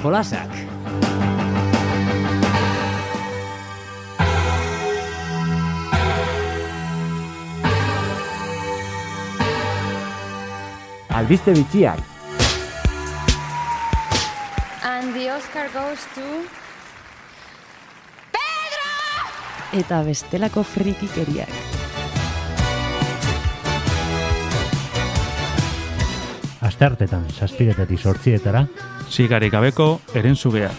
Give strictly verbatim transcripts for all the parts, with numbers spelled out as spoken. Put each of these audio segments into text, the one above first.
jolasak. Albiste bitxiak. And the Oscar goes to... Eta bestelako frikikeriak. Asteartetan zazpiretatik zortzietara, Sigarik gabeko erentzugea.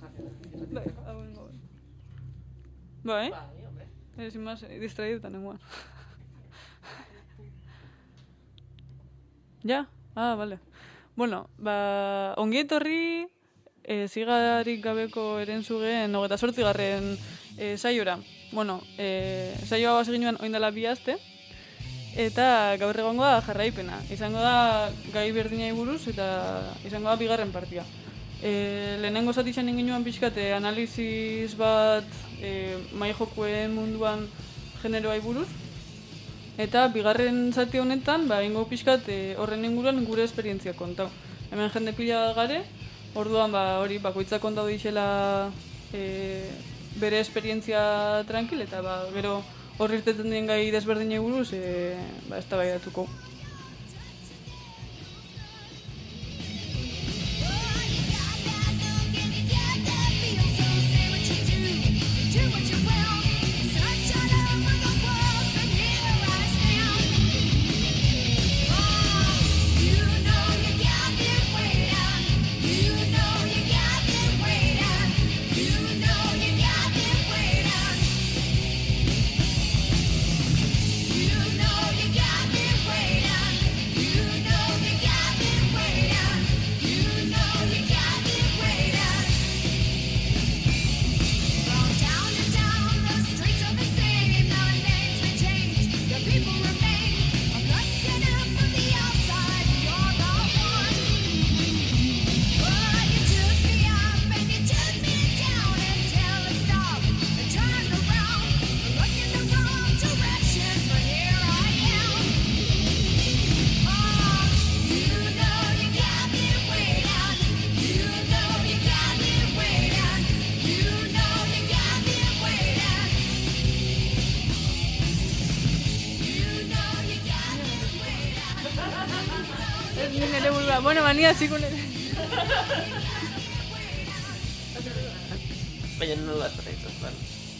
Bai, hau ingo. Bai? Ez imaz, distraíduta nengoan. Ja? Ah, vale. Bueno, ba, ongi etorri e, zigarik gabeko erenzugeen hogeita zortzigarren e, saiora. Bueno, e, saioa base ginoen oindala bi aste, eta gaur egongo da jarraipena. Izango da gai berdinai buruz eta izango da bigarren partia. E, lehenengo zati zen inginuan pixkate analiziz bat e, mai jokuen munduan generoai buruz. Eta bigarren zati honetan, ba, ingo pixkat e, horren inguruan gure esperientzia kontau. Hemen jende pila gare, orduan ba, hori bakoitza kontau deixela e, bere esperientzia tranquil, eta ba, gero horri irteten dien gai desberdinei buruz, e, ba, ez da bai datuko. Bueno, mania, así con él. Baina no la traizos, vale.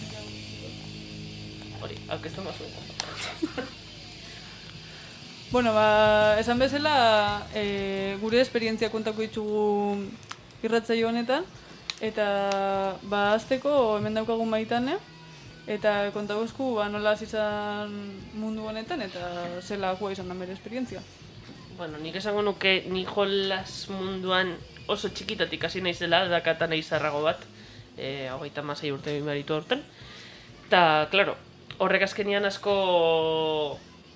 Hori, aunque esto más suena. Bueno, ba, esan bezala, e, gure esperientzia kontako ditugu irratzaio honetan, eta ba, azteko hemen daukagun Maitane, eta kontagozku ba, nola hasi izan mundu honetan, eta zela gua izan da bere esperientzia. Bueno, nik esango nuke ni jolas munduan oso txikitatik hasi naizela, dakata nahi zarrago bat, e, hogeita hamasei urte bimaritu horten. Eta, klaro, horrek azkenian asko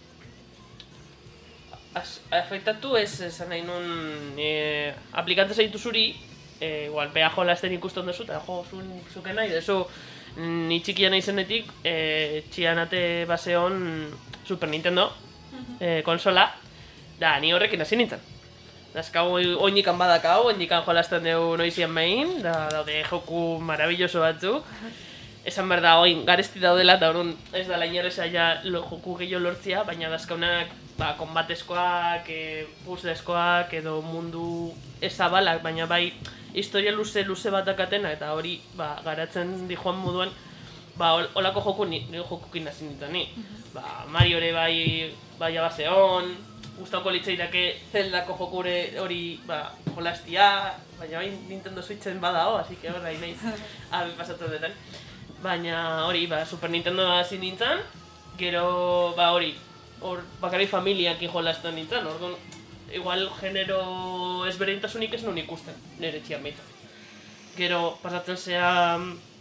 az, afektatu ez, esan nahi nun e, aplikantza zaitu zuri, e, igual, beha jolasten ikusten duzu, eta jo, zuen zuke nahi, dezu, ni txikia nahi zenetik, e, txianate baseon Super Nintendo, e, konsola, da, ni horrekin hasi nintzen. Dazkau oinikan badakau, oinikan jolasten dugu noizian behin, da daude joku marabilloso batzuk. Esan behar da, oin garesti daudela, eta horren ez da lainareza ja joku gehiago lortzia, baina dazkaunak ba, konbatezkoak, e, puzzleskoak, edo mundu ezabalak, baina bai historia luze-luze bat dakatena, eta hori ba, garatzen di joan moduan, ba, olako joku ni, jokukin hasi nintzen ni. Ba, Mariore bai, bai abazeon, gustauko litzaidake Zeldako jokure hori ba, jolastia, baina bai Nintendo Switchen badao, así que horra inaiz abi pasatzen detan. Baina hori, ba, Super Nintendo hasi nintzen, gero ba hori, hor bakarrik familiakin jolasten nintzen, orduan igual genero ezberdintasunik ez nun ikusten, nire txian behitzen. Gero pasatzen zea,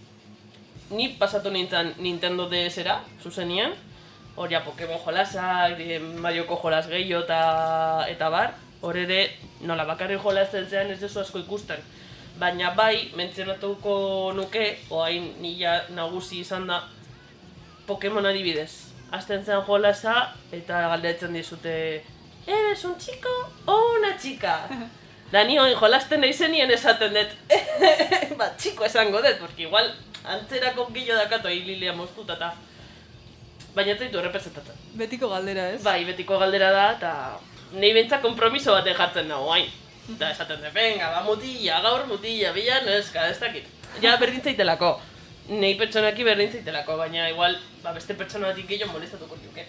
ni pasatu nintzen Nintendo D S-era, zuzenian, hor ja Pokemon jolasak, Marioko jolas gehiago eta, eta bar, hor ere nola bakarrik jolasten zean ez dezu asko ikusten. Baina bai, mentzionatuko nuke, oain nila nagusi izan da, Pokemon adibidez. Azten zen jolasa eta galdetzen dizute, eres un chico o una chica? Da ni oin jolasten eizenien esaten dut, ba, txiko esango dut, porque igual antzerako gillo dakatu hililea moztuta eta baina ez zaitu errepresentatzen. Betiko galdera, ez? Bai, betiko galdera da, eta nahi bentzak kompromiso baten jartzen nago, hain. Eta esaten dut, venga, ba, mutilla, gaur mutilla, bila, neska, ez dakit. Ja, berdin zaitelako. Nahi pertsonaki berdin zaitelako, baina igual, ba, beste pertsona batik gehiago molestatuko diuke.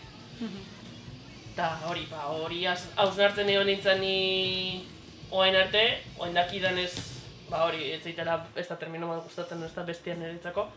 Eta hori, ba, hori hausnartzen egon nintzen ni oain arte, oain dakidan ez ba hori, ez zaitela ez da termino bat gustatzen, ez da bestian niretzako,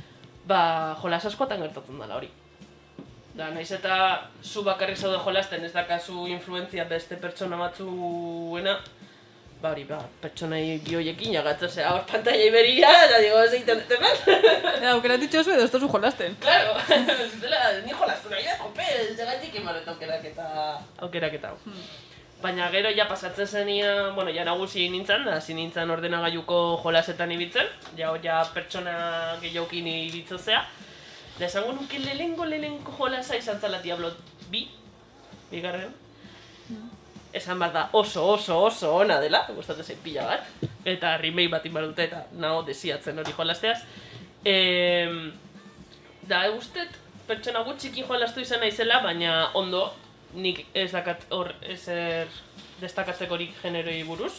ba jolas askotan gertatzen dela hori. Da, naiz eta zu bakarrik zaude jolasten, ez dakazu influentzia beste pertsona batzuena, ba hori, ba, pertsonai bioiekin jagatzea hor pantalla iberia, eta digo, ez egiten dute mal. Ja, aukera ditxo zu edo ez tozu jolasten. Claro, ez dela, ni jolastu nahi da, jope, ez egaitik emanet aukeraketa, aukeraketa. Hmm. Baina gero ja pasatzen zenia, bueno, ja nagusi nintzen, da, hasi nintzen ordenagailuko jolasetan ibiltzen, ja hor ja pertsona gehiokin ibiltzea. Da esango nuke lehengo lehenko jolasa izan zala Diablo bi, bigarren. Mm. Esan bat da oso oso oso ona dela, gustatzen zain pila bat. Eta remake bat inbar dute eta nago desiatzen hori jolasteaz. E, da, guztet, pertsona gutxiki jolastu izan naizela, baina ondo, nik ez dakat hor ezer destakatzeko-rik generoi buruz.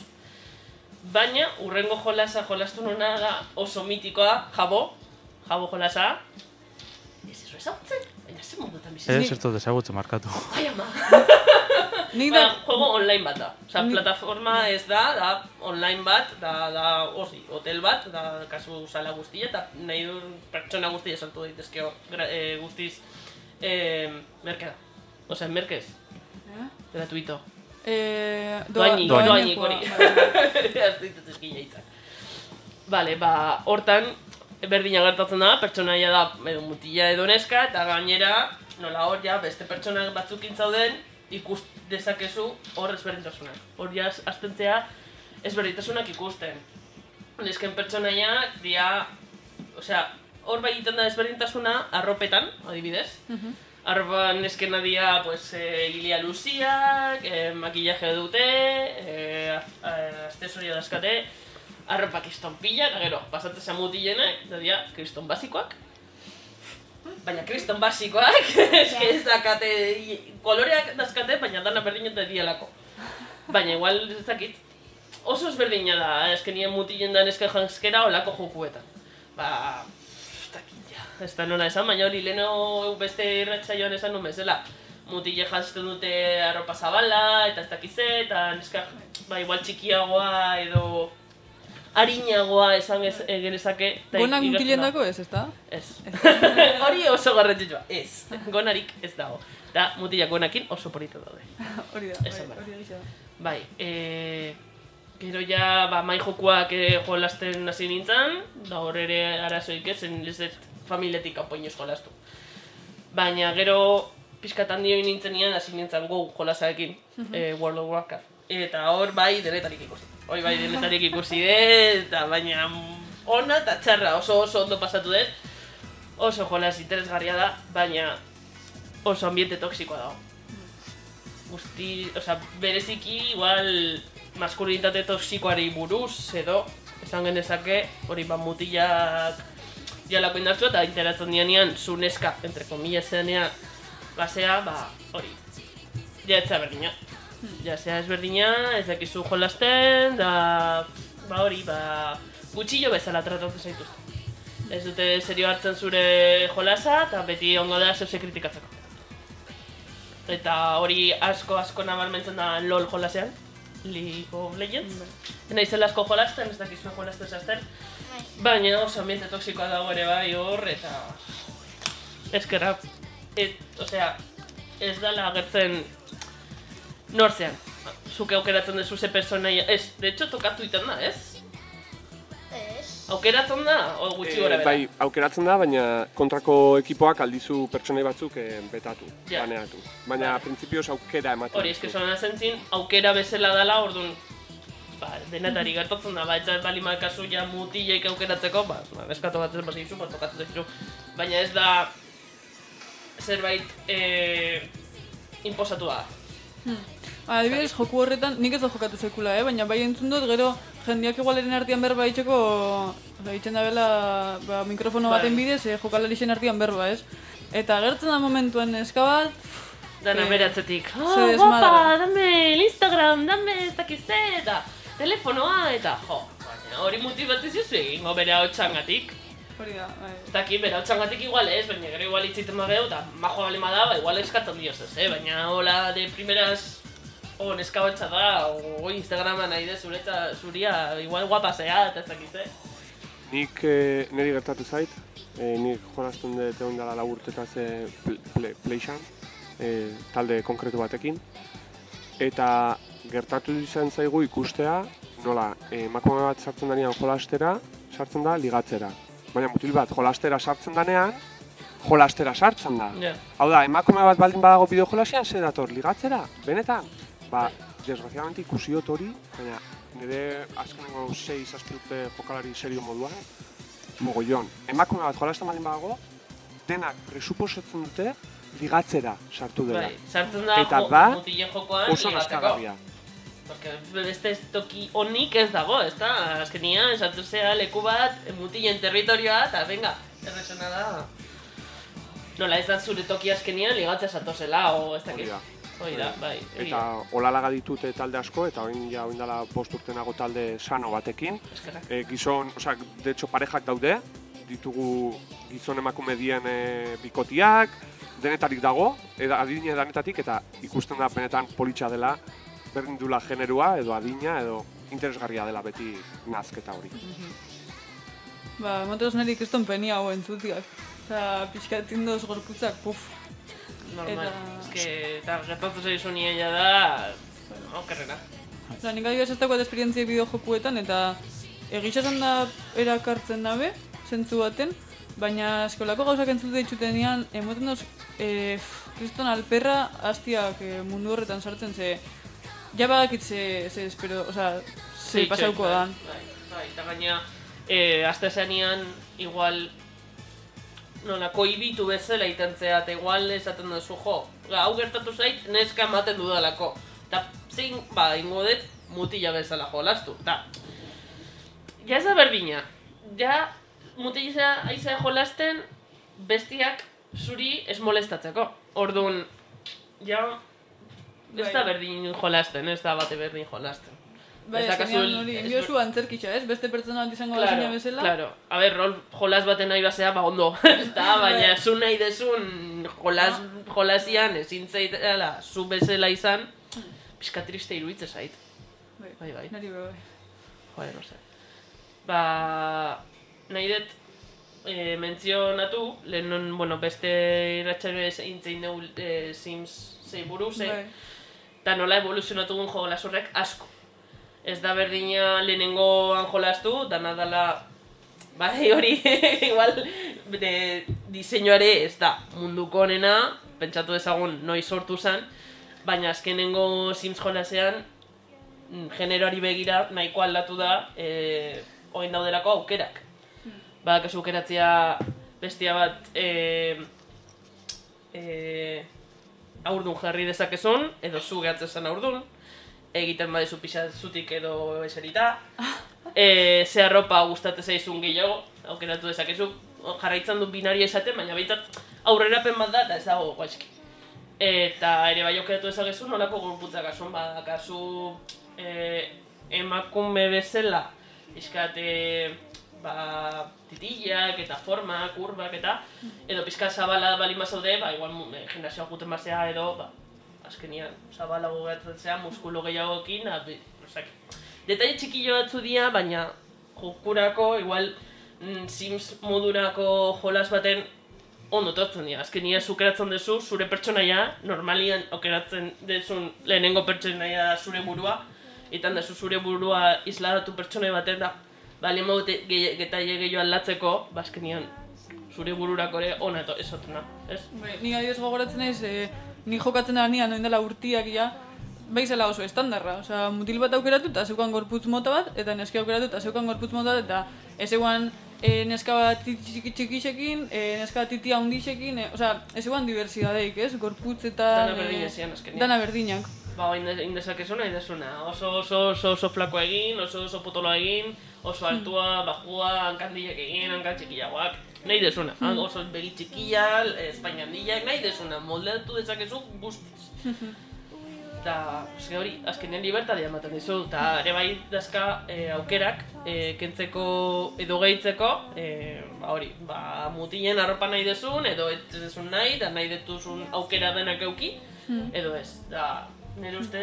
Baina, urrengo jolasa jolastu nuna da oso mitikoa, jabo, jabo jolasa. Ez eso ezagutzen, baina ze mundutan bizitzen. Ez ez dut ezagutzen markatu. Ai ama! Nik Ba, da... juego online bat da. Osa, Ni- plataforma ez da, da online bat, da, da osi, hotel bat, da kasu sala guztia, eta nahi du pertsona guztia saltu daitezke hor, gra- eh, guztiz eh, merke da. Osea, merkez, Eh? gratuito. Eh, Doainik, doa- doainik doainekoa, hori. bai. Ez ditut eskila hitzak. Bale, ba, hortan, berdina gertatzen da, pertsonaia da edo mutila edo neska, eta gainera, nola hor ja, beste pertsona batzukin zauden, ikus dezakezu hor ezberdintasunak. Hor ja, aztentzea ezberdintasunak ikusten. Nesken pertsonaiak, dia, osea, hor bai egiten da ezberdintasuna arropetan, adibidez. Arropa neskena dia, pues, eh, gilia luziak, eh, makillaje dute, eh, astesoria dazkate, arropa kriston pila, eta gero, pasatzea mutilenak, da dia, kriston basikoak. Baina kriston basikoak, eske ez dakate, koloreak dazkate, baina dana berdin eta dialako. Baina igual ez dakit, oso ezberdina da, eske nien mutilen da neska janskera olako jokuetan. Ba, ez dakit ja, ez da nola esan, baina hori leheno beste irratsaioan esan nun bezala. Mutile janzten dute arropa zabala, eta ez dakize, eta neska, ba, igual txikiagoa edo harinagoa esan ez genezake. Gonak mutilen dako ez, ez da? Ez. Hori oso garrantzitsua, ez. Gonarik ez dago. Da, mutilak gonakin oso polita daude. Hori da, Esan bai, behar. hori egisa da. Bai, e, gero ja, ba, mai jokuak e, jolasten hasi nintzen, da hor ere arazoik ez, zen ez dut familiatik apoinoz jolastu. Baina gero, pixkatan dio nintzenean hasi nintzen Go jolasarekin, e, World of Warcraft. Eta hor bai denetarik ikusi. Hoi bai denetarik ikusi dut, eta baina ona eta txarra, oso oso ondo pasatu dut. Oso jolas interesgarria da, baina oso ambiente toksikoa dago. Guzti, osea, bereziki igual maskulinitate toksikoari buruz edo esan genezake hori ba mutilak dialako indartzua eta interatzen dianean zu neska, entre comillas zenean basea, ba, hori, ja etza berdina. Ja zea ezberdina, ez dakizu jolasten, da, ba hori, ba, gutxillo bezala tratatzen zaituzte. Ez dute serio hartzen zure jolasa eta beti ongo da zeuse kritikatzeko. Eta hori asko asko nabarmentzen da LOL jolasean, League of Legends. Naizela asko jolasten, ez dakizu jolasten zazten. Baina oso ambiente toksikoa dago ere bai hor, eta eskerra, et, osea, ez dala agertzen nortzean. Zuke aukeratzen dezu ze personaia, ez, de hecho tokatu iten da, ez? Ez. Aukeratzen da, o gutxi gora bera? Bai, aukeratzen da, baina kontrako ekipoak aldizu pertsonai batzuk eh, betatu, Ja. baneatu. Baina Vale. printzipioz aukera ematen. Hori, eske sonan zentzin, aukera bezala dela, orduan, ba, denetari gertatzen da, ba, ez bali malkazu ja mutileik aukeratzeko, ba, ba eskatu bat ez bat dizu, ba, tokatzen dizu. Baina ez da zerbait eh, imposatua da. Ba, adibidez, joku horretan, nik ez da jokatu sekula, eh? Baina bai entzun dut, gero jendeak igualeren artean berba itxeko, oza, itxen da bela, ba, mikrofono Bai. baten bidez, eh, jokalarixen artean berba, ez? Eta gertzen da momentuan neska bat, Dana Eh, bere atzetik, se ah, desmadra. guapa, dame el Instagram, dame ez dakize, eta telefonoa, eta jo, baina hori muti bat ez juzu egingo bere hau txangatik. hori da, bai. Ez daki, bere hau txangatik igual ez, baina gero igual itxiten bageu, eta majo balema da, ba, igual eskatzen dioz ez, eh? Baina hola de primeras o neska batxa da, o Instagrama nahi de zuretza, zuria, igual guapasea, eta ezakitze. Nik eh, niri gertatu zait, eh, nik jolazten dut egon dela lau urtetaz eh, Playxan, eh, talde konkretu batekin, eta gertatu izan zaigu ikustea, nola, eh, emakume bat sartzen denean jolastera, sartzen da ligatzera. Baina mutil bat jolastera sartzen denean, jolastera sartzen da. Yeah. Hau da, emakume bat baldin badago bideo jolasian, ze dator, ligatzera? Benetan? Ba, desgraziadamente ikusi dut hori, baina nire azkenengo sei zazpi urte jokalari serio moduan, mogollon. Emakume bat jolasten baldin badago, denak presuposatzen dute ligatzera sartu dela. Bai, sartzen da eta jo, da, mutilen jokoan oso ligatzeko. nazkagarria. Porque beste toki honik ez dago, ez da? Azkenian, esatu zea leku bat, mutilen territorioa, eta venga, errezena da. Nola ez da zure toki azkenian ligatzea satozela, o ez dakiz. Hori da, bai. Eta olalaga ditute talde asko, eta orain ja orain dela bost urtenago talde sano batekin. E, gizon, osea, de hecho parejak daude, ditugu gizon emakume dien e, bikotiak, denetarik dago, eda, adine denetatik, eta ikusten da benetan politxa dela, berdin dula generua, edo adina, edo interesgarria dela beti nazketa hori. Ba, emoteoz nire ikeston penia hau entzutiak. Eta pixkatzen doz gorputzak, puf. Normal, Eta- eske, eta gertatu zaizu nien da, okerrena. Osa, nik adibidez ez dagoat esperientzia bideo jokuetan, eta egisa esan da erakartzen dabe, zentzu baten, baina eskolako gauzak entzute ditzutenean, emoten doz, e, kriston alperra hastiak e, mundu horretan sartzen, ze ja badakit ze, ze espero, osa, ze Sí, pasauko bai, dan. Bai, bai, eta gaina, eh, azte zenean, igual, nola, koibitu bezala itentzea, eta igual esaten duzu, jo, hau gertatu zait, neska ematen dudalako. Eta zein, ba, ingo dut, mutila bezala jolastu. Eta, ja ez da berdina. Ja, mutila aizea jolasten, bestiak zuri ez molestatzeko. Orduan, ja, ez da berdin jolasten, ez da bate berdin jolasten. Bai, Ez dakazu azkenean el- hori, ez- biozu antzerkitxa, ez? Beste pertsona bat izango Claro, bazina bezala. claro. A ber, rol jolas baten nahi basea, ba ondo. Eta, baina zu nahi desun jolas, jolasian ezin zaitela zu bezala izan, pixka triste iruitze zait. Bai, Bai, bai. nari bai. Joder, no sé. Ba, nahi dut e, mentzionatu, lehen, bueno, beste irratxaino intzein dugu e, Sims sei buruz, eh? Bai. Eta nola evoluzionatu gun jolas horrek asko. Ez da berdina lehenengoan jolastu, dana dala, bai hori, igual, de, diseinuare ez da munduko honena, pentsatu dezagun noiz sortu zen, baina azkenengo Sims jolasean, mm, generoari begira nahiko aldatu da, e, oin daudelako aukerak. Badakazu aukeratzea bestia bat, e, e, aurdun jarri dezakezun, edo zu gehatzen zen aurdun, egiten badezu pixa zutik edo eserita. E, ze arropa gustate zaizun gehiago, aukeratu dezakezu, jarraitzen du binaria esaten, baina behintzat aurrerapen bat da eta ez dago guaizki. Eta ere bai aukeratu dezakezu nolako gorputza kasuan badakazu e, emakume bezala, pixkat e, ba, titillak eta forma, kurbak eta edo pixkat zabala balin bazaude, ba, igual e, gimnasioa guten bazea edo, ba, azkenian, zabalago gertatzea, muskulo gehiagokin, abi, osak. Detaile txikillo batzu dira, baina jokurako, igual, mm, Sims modurako jolas baten ondo tortzen dira. Azkenia zukeratzen duzu, zure pertsonaia, normalian aukeratzen duzun lehenengo pertsonaia da zure burua, eta duzu zure burua isladatu pertsonai baten da, balien baute getaile gehiago aldatzeko, ba, azkenian zure bururako ere ona eto, ez otena, ez? Bai, ni adibidez gogoratzen naiz, e, ni jokatzen da nian, noin dela urtiak ja, bai zela oso estandarra. Osea, mutil bat aukeratu eta zeukan gorputz mota bat, eta neska aukeratu eta zeukan gorputz mota bat, eta ez eguan e, neska bat tiki txikixekin, e, neska bat titi handixekin, e, osea, ez eguan diversidadeik, ez? Gorputz eta... Dana berdina zian, azkenian. Dana berdinak. Ba, indezakezuna, indezuna. Oso oso oso oso flakoa egin, oso oso potoloa egin, oso altua, bajua, hankandilek egin, hankan txikiagoak. Nahi desuna, mm. oso begi txikia, espainia handiak, nahi desuna, moldeatu dezakezu guztiz. Eta, eske hori, azkenean libertatea ematen dizu, eta ere bai dazka e, aukerak e, kentzeko edo gehitzeko, e, ba hori, ba, mutilen arropa nahi dezun, edo ez dezun nahi, eta nahi detuzun aukera denak euki, edo ez. Da, nire ustez,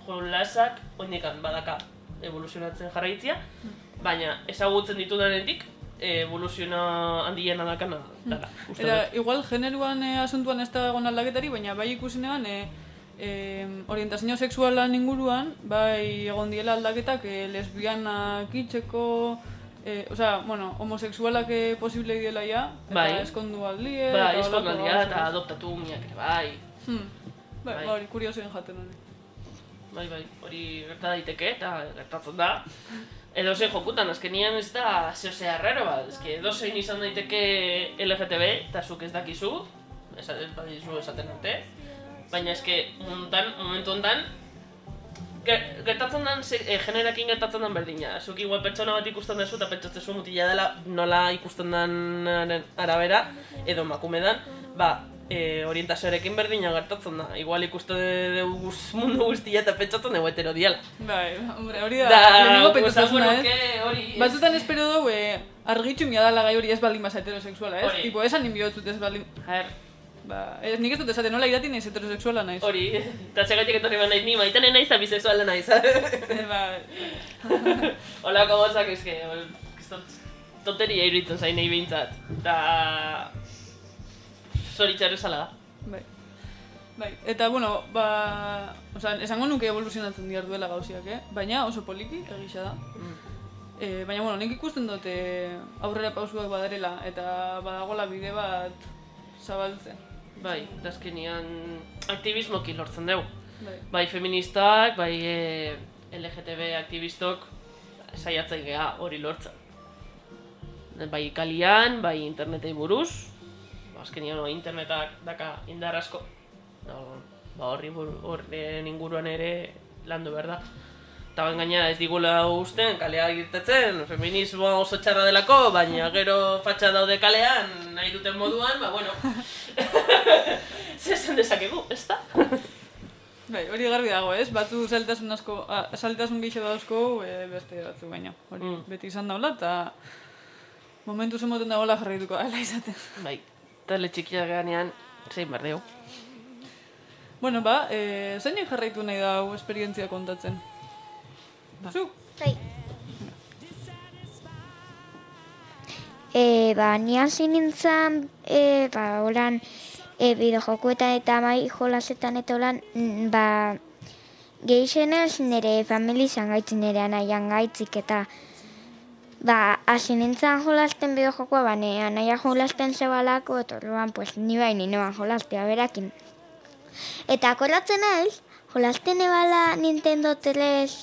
jolasak oindekan badaka evoluzionatzen jarraitzia, baina ezagutzen ditudanetik evoluzioa handiena dakana dara. Eta igual generuan e, asuntuan ez da egon aldaketari, baina bai ikusinean e, e, orientazio sexualan inguruan, bai egon diela aldaketak e, lesbianak itxeko, e, osea, bueno, homosexualak e, posible diela ja, eta bai. eskondu aldie, bai, eta eskondu holako aldie, gauza, eta adoptatu umiak ere, bai. Hmm. Bai, Bai. bai, hori kuriosoen jaten hori. Bai, bai, hori gerta daiteke eta gertatzen da. Edo zein jokutan, azkenian ez da zehose arraro bat, ezke edo zein izan daiteke L G T B, eta zuk ez dakizu, ez badizu esaten dute, baina eske montan, momentu hontan, gertatzen den, e, generakin gertatzen den berdina. Zuk igual pertsona bat ikusten duzu eta pentsatzen zu mutila dela nola ikusten den arabera, edo emakume den, ba, E, orientazioarekin berdina gertatzen da. Igual ikuste dugu mundu guztia eta pentsatzen dugu hetero diala. Bai, hombre, hori da, lehenengo pentsatzuna, ez? Batzutan espero dugu, e, argitxu mia dala gai hori ez baldin basa heterosexuala, ez? Tipo, esan inbiotzut ez baldin... Jaer. Ba, ez, nik ez dut esaten, nola irati naiz heterosexuala naiz. Hori, eta txegaitik etorri bat naiz ni, maitane naiz eta bisexuala naiz. Ba... Holako gozak ezke, tonteria iruditzen zain nahi behintzat. Eta... Zoritxar esala da. Bai. Bai. Eta, bueno, ba... Osa, esango nuke evoluzionatzen diar duela gauziak, eh? Baina oso poliki, egisa da. Mm. E, baina, bueno, nik ikusten dute aurrera pausuak badarela eta badagola bide bat zabaltzen. Bai, eta azkenean aktivismoki lortzen dugu. Bai. Bai feministak, bai e, L G T B aktivistok saiatzen geha hori lortzen. Bai kalian, bai internetei buruz, azkenean internetak daka indar asko, no, ba horri horren inguruan ere landu behar da. Eta gaina ez digula usten kalea irtetzen, feminismoa oso txarra delako, baina gero fatxa daude kalean, nahi duten moduan, ba bueno, zezen dezakegu, ez da? Bai, hori garbi dago, ez? Batzu zailtasun asko, zailtasun gehixo dauzko, e, beste batzu baina. Hori mm. beti izan daula, eta momentu zemoten dagoela jarraituko dela izaten. Bai. Tale txikia ganean, zein behar dugu. Bueno, ba, e, zeinek jarraitu nahi da hau esperientzia kontatzen? Ba. Zu? Bai. E, ba, ni hasi nintzen, e, ba, holan, e, bideojokuetan eta mai jolasetan eta holan, ba, gehixenez nire familizan gaitzen nire anaian gaitzik eta ba, hasi nintzen jolasten bideojokoa, ba, nire anaia jolasten zebalako, eta orduan, pues, ni bai ninoan jolastea berakin. Eta akordatzen naiz, jolasten ebala Nintendo tres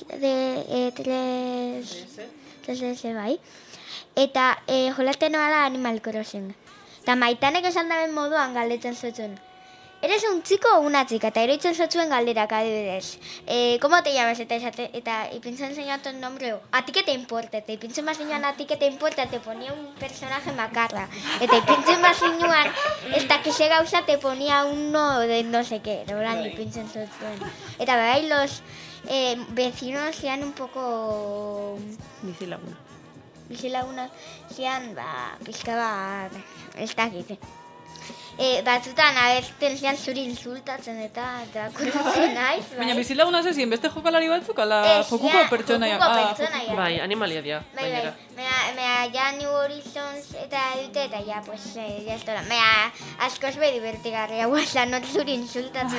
D S bai, eta e, jolasten ebala Animal Crossing. Eta maitanek esan daben moduan galdetzen zuten. Eres un chico o una chica, eta eroitzen zuten galderak adibidez. Eh, ¿Cómo te llamas? Eta, esate, eta ipintzen zeinoan tu nombre, a ti que te importa, eta ipintzen bat zeinoan a ti que te importa, te ponía un personaje macarra. Eta ipintzen bat zeinoan, esta que se gauza te ponía uno de no sé qué, noran ipintzen zuten. Eta bai, los eh, vecinos sean un poco... Bizilaguna. Bizilagunak sean, ba, pizka bat, ez dakit. E, batzutan abertzen zean zuri insultatzen eta eta kurtzen naiz, bai. Baina bizilaguna zezien, beste jokalari batzuk, ala Ez, jokuko ja, pertsonaia. jokuko Ah, pertsonaia. Bai, animalia dira, Bai, bai, gainera. mea, mea ja New Horizons eta dute eta ja, pues, eh, ja ez dola. Mea, askoz be divertigarria guazan, not zuri insultatzen.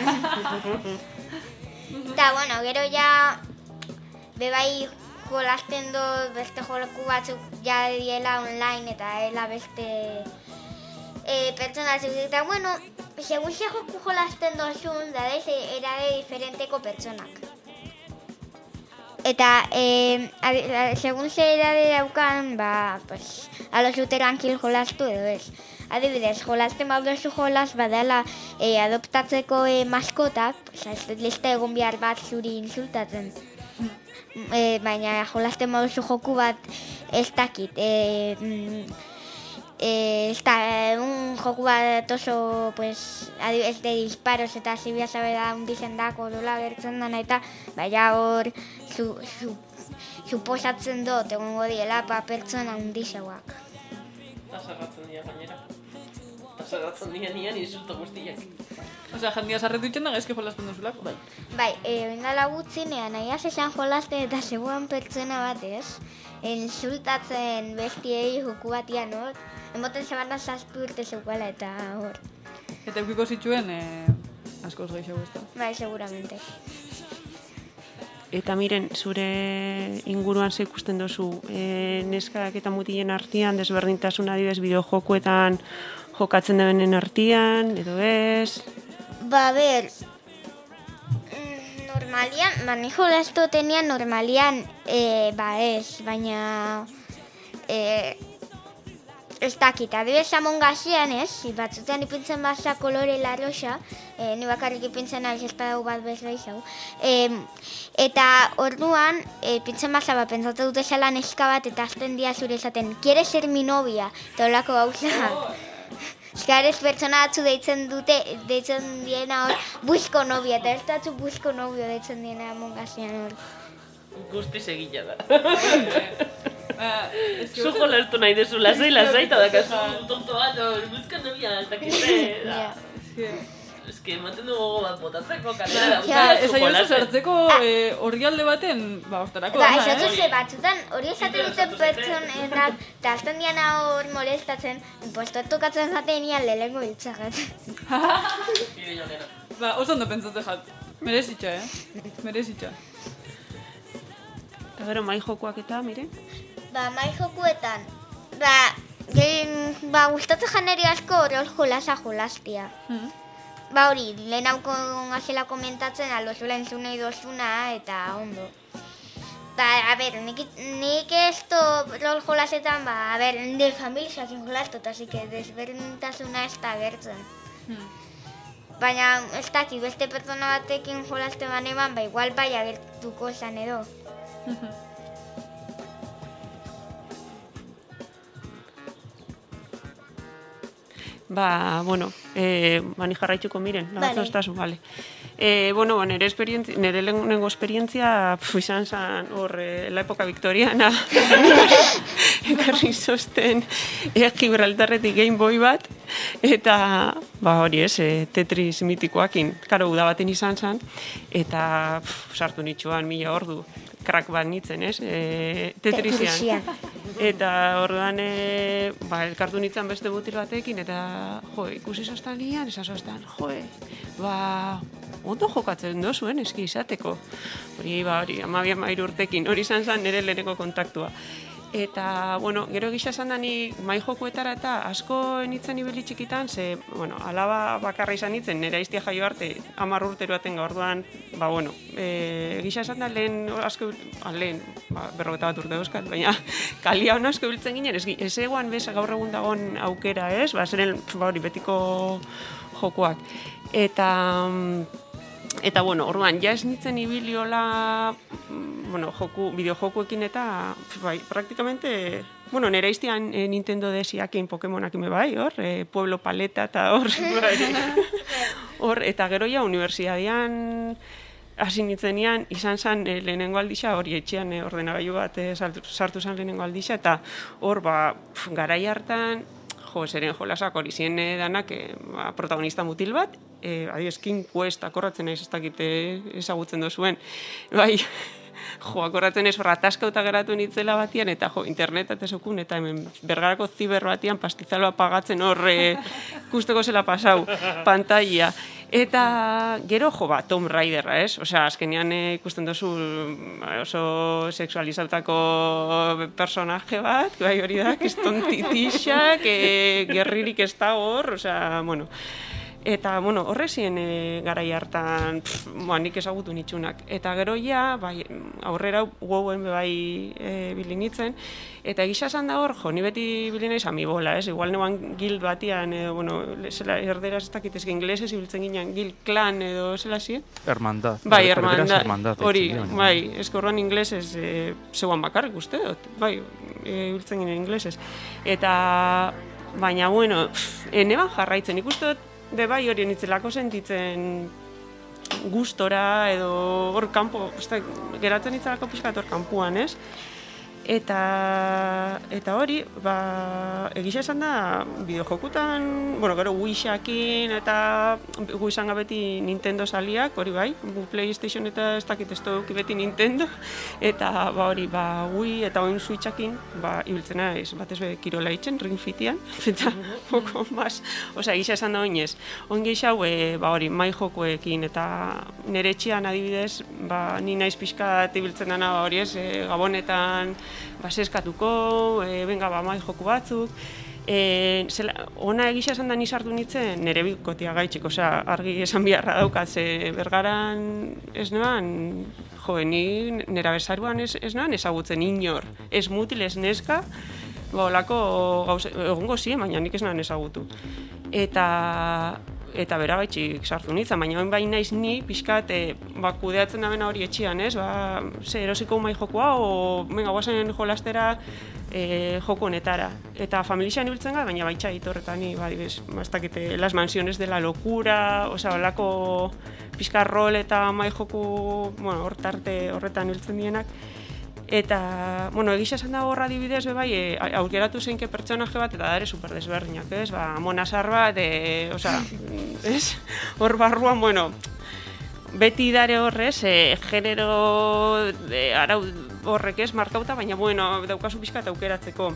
Eta, bueno, gero ja, bebai jolasten dut beste joleku batzuk ja diela online eta ela beste eh, pertsona batzuk. Eta, bueno, segun ze joku jolasten dozun, da daiz, erade diferenteko pertsonak. Eta, eh, segun ze edade daukan, ba, pues, alozu tranquil jolastu edo ez. Adibidez, jolasten baudozu jolas badala eh, adoptatzeko eh, maskotak, pues, ez liste egon behar bat zuri insultatzen. E, baina jolasten baudozu joku bat ez dakit. E, e, ez da, un joku bat oso, pues, adibidez, de disparos eta zibia zabe da un bizendako dola gertzen dana eta baina hor zu, zu, suposatzen dut egongo diela pa pertsona undixauak. Eta zerratzen dira gainera. Eta Zeratzen dian nian insulto guztiak. Osea, jendia sarretu itxen da gaizke jolasten duzulako. Bai. Bai, e, oindala gutzinean, nahiaz esan jolasten eta zegoen pertsona bat ez, insultatzen bestiei joku batian hor, emoten zebandan zazpi urte zeukala eta hor. Eta eukiko zituen, eh, askoz gehiago ez da. Bai, seguramente. Eta miren, zure inguruan ze ikusten duzu, e, neskak eta mutilen artean, desberdintasun adibidez bideojokuetan jokatzen debenen artean, edo ez? Ba, ber, normalian, ba, ni jolastu tenian normalian, e, ba ez, baina, e, ez dakit, adibidez Among Usean ez, batzutean ipintzen basa kolore larroxa, e, ni bakarrik ipintzen naiz ez badau bat bezala izau. E, eta orduan, e, ipintzen basa bat pentsatu dute zela neska bat eta azten dia zure esaten, ¿quieres ser mi novia? Eta holako gauza. Eskarez pertsona batzu deitzen dute, deitzen diena hor, busco novia, eta ez datzu busco novio deitzen diena Among Usean hor. Guztiz egila da. Zu jolartu nahi dezu, lasai, lasai, eta dakazu tonto bat, busca novia, eta kiste, da. Ez que ematen du gogo bat botatzeko, kalera da. Ez aio sartzeko horri alde baten, ba, ostarako Ba, dana, ez atzuze batzutan, hori esaten duten pertsonenak, eta azten diana hor molestatzen, imposto tokatzen zaten nian lehenko biltzagat. Ba, oso ondo pentsatze jat. Merezitxa, eh? Merezitxa. Eta gero, mai jokoak eta, mire? Ba, mai jokuetan, ba, gen, ba, gustatzen janeri asko rol jolasa jolastia. Mm. Ba hori, lehen hauko gazela komentatzen, alozula entzunei dozuna eta ondo. Ba, a ber, nik, nik esto rol jolasetan, ba, a ber, de familiakin jolastu, eta zik desberdintasuna ez da gertzen. Mm. Baina, ez daki, beste pertsona batekin jolaste banean, ba, igual bai agertuko zan edo. Ba, bueno, eh, bani jarraituko miren, lagatzo Vale. estazu, vale. Eh, bueno, nire esperientzia, nire lehenengo esperientzia pf, izan zen hor, eh, la época victoriana, ekarri zosten eh, Gibraltarretik Game Boy bat, eta, ba hori ez, eh, Tetris mitikoakin, karo, uda baten izan zen, eta pf, sartu nitxuan mila ordu, crack bat nitzen, ez, eh, Tetrisian. Eta orduan, e, ba, elkartu nintzen beste butil batekin, eta, jo, ikusi zoztan nian, esan zoztan, jo, ba, ondo jokatzen dozuen eski izateko. Hori, ba, hori, amabi amairu urtekin, hori izan zen nire leheneko kontaktua. Eta, bueno, gero gisa esan dani mai jokuetara eta asko nitzen ibili txikitan, ze, bueno, alaba bakarra izan nitzen, nire aiztia jaio arte, hamar urteruaten gaurduan, ba, bueno, e, gisa esan da lehen asko, lehen, ba, berrogeta bat urte dauzkat, baina kalia hona asko biltzen ginen, ez, ez eguan bez gaur egun dagoen aukera, ez, ba, zeren, ba, hori, betiko jokoak. Eta, Eta, bueno, orduan, ja ez nintzen ibiliola, bueno, joku, bideojokuekin eta, bai, praktikamente, bueno, nire iztian eh, Nintendo D S-iakin Pokemonakin bai, hor, eh, Pueblo Paleta eta hor, hor, eta gero ja, unibertsitatean hasi nintzenean, izan zen eh, lehenengo aldixa, hori etxean eh, ordenagailu bat eh, sartu zen lehenengo aldixa, eta hor, ba, pf, garai hartan, jo, zeren jolasak hori zien danak e, ba, protagonista mutil bat, e, adibidez, King Quest akorratzen naiz ez dakit ezagutzen dozuen, bai, jo, akorratzen ez rataskauta geratu nitzela batian, eta jo, internet atezokun, eta hemen Bergarako ziber batian pastizaloa pagatzen hor e, ikusteko zela pasau, pantaila. Eta gero, jo, ba, Tomb Raiderra, ez? Osea, azkenean e, ikusten dozu oso sexualizatutako personaje bat, bai hori da, kiston titixak, e, gerririk ez da hor, osea, bueno. Eta, bueno, horrezien e, garai hartan, pff, ba, nik ezagutu nitxunak. Eta gero ja, bai, aurrera WoWen bai e, bilinitzen, eta egisa esan da hor, jo, ni beti bilina izan mi bola, ez? Igual neban guild batian, e, bueno, zela erderaz ez dakit, ezke inglesez ibiltzen ginen, guild clan edo zela zi? Hermandad. Bai, hermandad, hori, bai, ezke horren inglesez e, zeuan bakarrik uste dut, bai, e, ibiltzen ginen inglesez. Eta, baina, bueno, pff, e, neban jarraitzen, ikuste dut, de bai hori nitzelako sentitzen gustora edo hor kanpo, geratzen nitzelako pixkat hor kanpuan, ez? Eta, eta hori, ba, egisa esan da, bideojokutan, bueno, gero Wii-akin eta gu izan gabeti Nintendo saliak, hori bai, gu PlayStation eta ez dakit ez duki beti Nintendo, eta ba hori, ba, Wii eta oin Switch-akin, ba, ibiltzen naiz, batez be kirola itzen, Ring Fitian, eta poko mas, osea, egisa esan da oinez, oin gehiago, e, ba hori, mai jokoekin, eta nire etxean adibidez, ba, ni naiz pixkat ibiltzen dana, ba, hori ez, e, Gabonetan, baseskatuko, e, benga ba mai joku batzuk. E, zela, ona egisa esan da ni sartu nintzen nire bikotia gaitxik, osea, argi esan biharra daukat, ze Bergaran ez noan, jo, ni nera bezaruan ez, ez noan ezagutzen inor, ez mutil, ez neska, ba, olako gauze, egongo ziren, baina nik ez noan ezagutu. Eta eta bera baitxik sartu nintzen, baina hain bain naiz ni, pixkat, e, ba, kudeatzen da bena hori etxian, ez? Ba, ze, erosiko mai jokoa, o, venga, guazen jolastera e, joko honetara. Eta familixan ibiltzen gara, baina baitxa horretan, ni, ba, dibes, ez dakite, Las Mansiones de la Locura, osea, holako pixka rol eta mai joku, bueno, hortarte horretan ibiltzen dienak. Eta, bueno, egisa esan da horra adibidez, bai, e, aukeratu zeinke pertsonaje bat, eta dare super desberdinak, ez? Ba, monasar bat, e, osea, ez? Hor barruan, bueno, beti dare horrez, e, genero e, arau horrek ez markauta, baina, bueno, daukazu pixka eta aukeratzeko.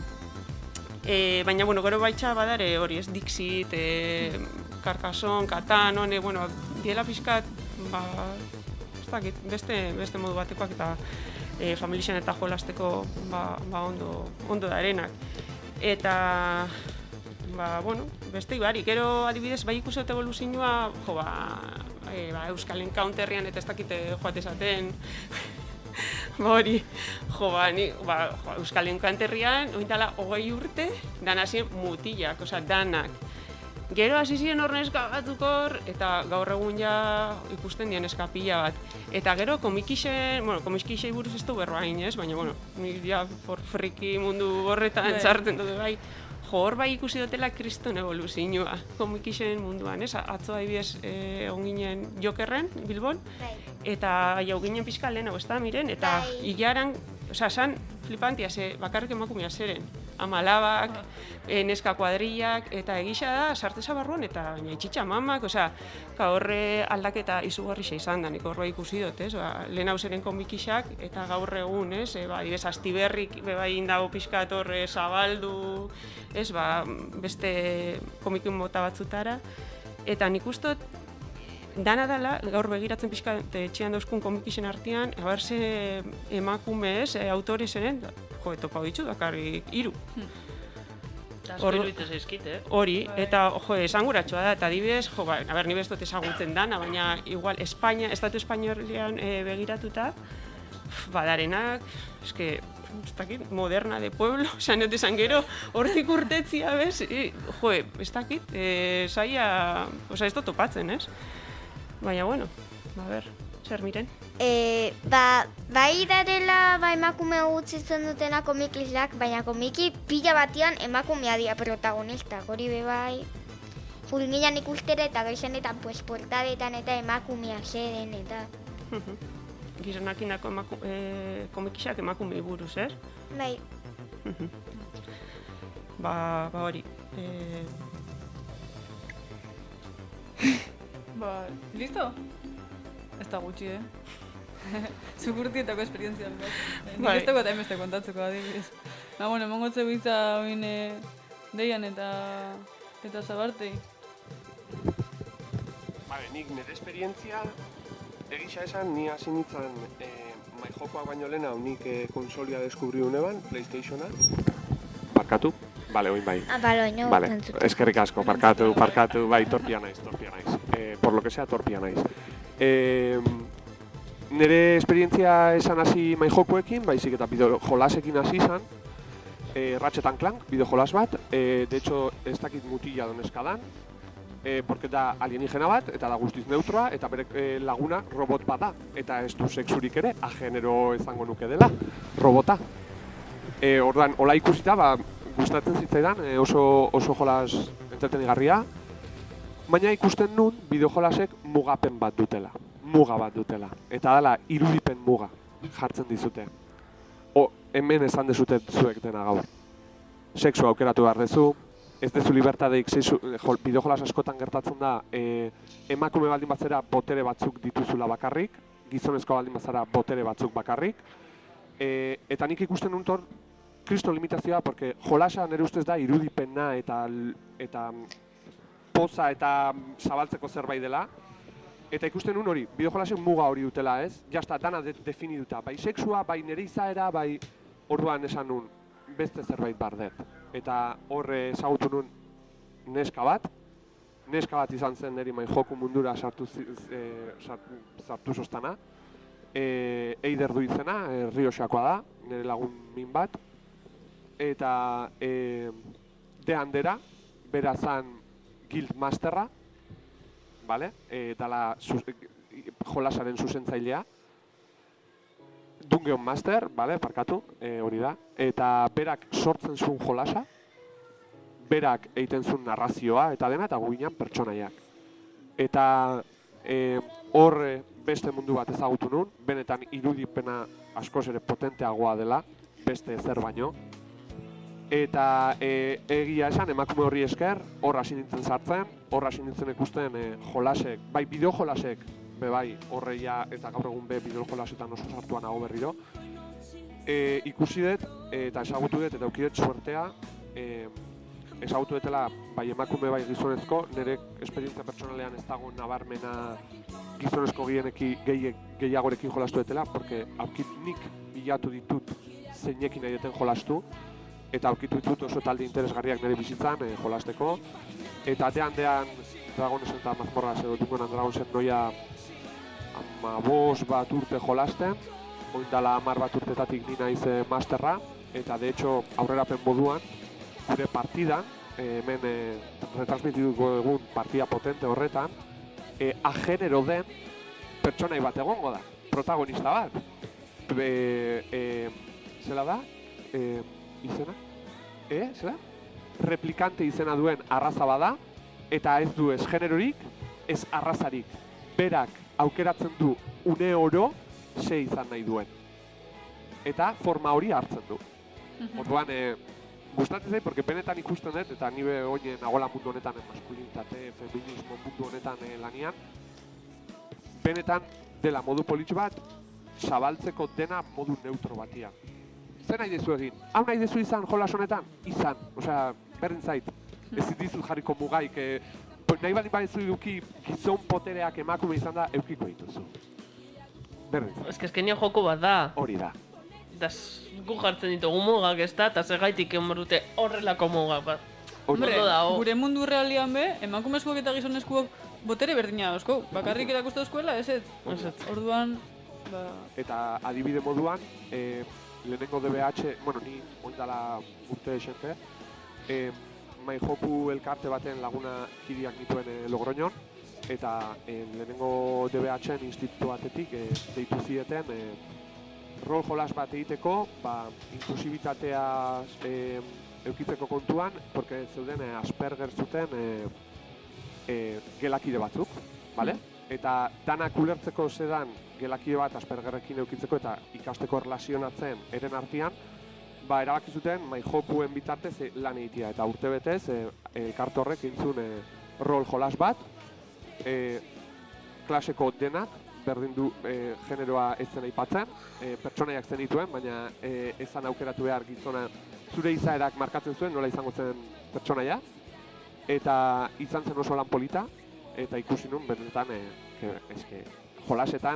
E, baina, bueno, gero baitxa badare hori, ez? Dixit, e, Carcassonne, Catan, hone, bueno, diela pixkat, ba, ez dakit, beste, beste modu batekoak eta E, familixan eta jolasteko ba, ba ondo, ondo darenak. Eta, ba, bueno, beste ibarik, gero adibidez, bai ikuset evoluzioa, jo, ba, e, ba, Euskal Encounterrian eta ez dakite joate esaten, ba, hori, jo, ba, ni, ba, jo, Euskal Encounterrian, ointala, hogei urte, dana ziren mutilak, osea, danak. Gero hasi ziren hor neska batzukor, eta gaur egun ja ikusten dien neska pila bat. Eta gero komikixen, bueno, komikixei buruz ez du berroain, ez? Baina, bueno, nik ja for friki mundu horretan txarten dut, bai. Jo, hor bai ikusi dutela kriston evoluzioa, komikixen munduan, ez? Atzo adibidez egon ginen Jokerren, Bilbon, eta jau ginen pixka lehen hau ez da, miren, eta hilaran, osea, san flipantia, ze bakarrik emakumea zeren. Amalabak, e, neska kuadrillak, eta egisa da, sarteza barruan, eta baina itxitxa mamak, osea, ka horre aldaketa izugarrixa izan da, nik horre ikusi dut, ez, ba, lehen hau zeren komikixak, eta gaur egun, ez, e, ba, dibes, Astiberrik, bebain dago pixkat horre zabaldu, ez, ba, beste komikin mota batzutara, eta nik ustot, dana dela, gaur begiratzen pixka etxean dauzkun komikixen artean, haber ze emakume ez, e, autore zeren, jo, etopa ditzu dakarrik hiru. Hori, eta jo, esanguratxoa da, eta adibidez, jo, ba, a ber, ni bestot ezagutzen dana, baina igual Espainia, Estatu Espainiolian e, begiratuta, badarenak, eske, ez dakit, moderna de pueblo, esan dut esan gero, hortik urtetzia, bez, e, jo, ez dakit, e, zaila, oza, ez dut topatzen, ez? Baina, bueno, a ber, zer miren? E, ba, bai darela ba, emakume gutzitzen dutena komikizlak, baina komiki pila batian emakumea dia protagonista. Hori be bai, fulminan ikustera eta gaizenetan pues, portadetan eta emakumea zeren eta... Gizonakinako emaku, e, komikizak emakume buruz, ez? Bai. ba, ba hori. E... Ba, listo? Ez da gutxi, eh? Zukurtietako esperientzia. Nik ez dago eta emeste kontatzeko adibidez. Ba, bueno, mongotze bitza oin e, deian eta eta zabartei. Bale, nik nire esperientzia egisa esan, ni hasi nintzen e, mai jokoak baino lehena, nik e, konsolia deskubriu neban, PlayStationa. Barkatu? Bale, oin bai. Ah, bale, oin vale. Eskerrik asko, parkatu, parkatu, bai, torpia naiz, torpia naiz. Eh, por lo que sea, torpia naiz. Eh, nire esperientzia esan hasi mai jokoekin, baizik eta bideo jolasekin hasi izan. Eh, Ratchet and Clank, bideo jolas bat. Eh, de hecho, ez dakit mutila doneskadan. Eh, porque da alienígena bat, eta da guztiz neutroa, eta bere eh, laguna robot bat da. Eta ez du sexurik ere, agenero izango nuke dela, robota. Eh, ordan, hola ikusita, ba, gustatzen zitzaidan, e, oso, oso jolas entretenigarria, baina ikusten nun bideo jolasek mugapen bat dutela, muga bat dutela, eta dela irudipen muga jartzen dizute. O, hemen esan dezute zuek dena gaur. Sexu aukeratu behar dezu, ez dezu libertadeik, bideojolas askotan gertatzen da, e, emakume baldin batzera botere batzuk dituzula bakarrik, gizonezko baldin batzera botere batzuk bakarrik, e, eta nik ikusten untor, kristo limitazioa, porque jolasa nire ustez da irudipena eta, eta poza eta zabaltzeko zerbait dela, eta ikusten nun hori, bideojolasek muga hori dutela, ez? Jasta, dana de, definiduta, bai sexua, bai nire izaera, bai orduan esan nun, beste zerbait bardet. Eta horre ezagutu nun neska bat, neska bat izan zen niri mai joku mundura sartu, e, sartu, sartu sostana, e, Eider du izena, e, Rioxakoa da, nire lagun min bat, eta e, de handera, bera zan Guild Masterra, vale? E, dala sus, e, jolasaren zuzentzailea, Dungeon Master, vale? Parkatu, e, hori da, eta berak sortzen zuen jolasa, berak egiten zuen narrazioa, eta dena, eta guinan pertsonaiak. Eta e, horre beste mundu bat ezagutu nun, benetan irudipena askoz ere potenteagoa dela, beste zer baino. Eta e, egia esan, emakume horri esker, horra hasi nintzen sartzen, horra hasi nintzen ikusten e, jolasek, bai bideo jolasek, be bai horreia eta gaur egun be bideo jolasetan oso sartuan nago berriro. E, ikusi dut eta ezagutu dut eta aukidet suertea, e, ezagutu dutela bai emakume bai gizonezko, nire esperientzia pertsonalean ez dago nabarmena gizonezko gehieneki gehiagorekin jolastu dutela, porque aukit nik bilatu ditut zeinekin nahi duten jolastu, eta aurkitu ditut oso talde interesgarriak nire bizitzan e, jolasteko. Eta atean-dean Dragonesen eta Mazmorras edo Dungeon and Dragonsen noia amabos bat urte jolasten, oindala hamar bat urtetatik ni naiz e, masterra, eta de hecho aurrerapen moduan, gure partidan, e, hemen e, retransmitiduko egun partida potente horretan, e, agenero den pertsonai bat egongo da, protagonista bat. E, e, zela da? E, izena? E, zela? Replikante izena duen arraza bada, eta ez du ez generorik, ez arrazarik. Berak aukeratzen du une oro ze izan nahi duen. Eta forma hori hartzen du. Orduan, e, gustatzen zait, porque benetan ikusten dut, eta nibe oine nagola mundu honetan, maskulinitate, feminismo mundu honetan e, lanian, benetan dela modu politxo bat, zabaltzeko dena modu neutro batian. Zer nahi dezu egin? Hau nahi dezu izan jolas honetan? Izan. Osea, berdin zait. Ez dizut jarriko mugaik. E, nahi baldin badezu eduki gizon potereak emakume izan da, eukiko dituzu. Berdin zait. Ez que eskenien joko bat da. Hori da. Eta gu jartzen ditugu mugak ez da, eta segaitik egon dute horrelako mugak bat. Hombre, gure mundu realian be, emakumezkoak eta gizonezkoak botere berdina dauzko. Bakarrik erakustu dauzkoela, ez ez? Orduan, ba... Eta adibide moduan, e, lehenengo D B H, bueno, ni oindala urte esente, e, mai joku elkarte baten laguna kidiak nituen e, Logroñon, eta e, lehenengo D B H-en institutu batetik e, deitu zieten e, rol jolas bat egiteko, ba, inklusibitatea e, eukitzeko kontuan, porque zeuden e, Asperger zuten e, e, gelakide batzuk, vale? Eta danak ulertzeko zedan gelakide bat Aspergerrekin eukitzeko eta ikasteko erlazionatzen eren artean, ba, erabaki zuten mai jokuen bitartez e, lan egitea. Eta urte betez, e, elkarte horrek intzun e, rol jolas bat, e, klaseko denak, berdin du e, generoa ez zen aipatzen, e, pertsonaiak zen dituen, baina e, ezan aukeratu behar gizona zure izaerak markatzen zuen, nola izango zen pertsonaia, eta izan zen oso lan polita, eta ikusi nun, benetan, e, que, eske, jolasetan,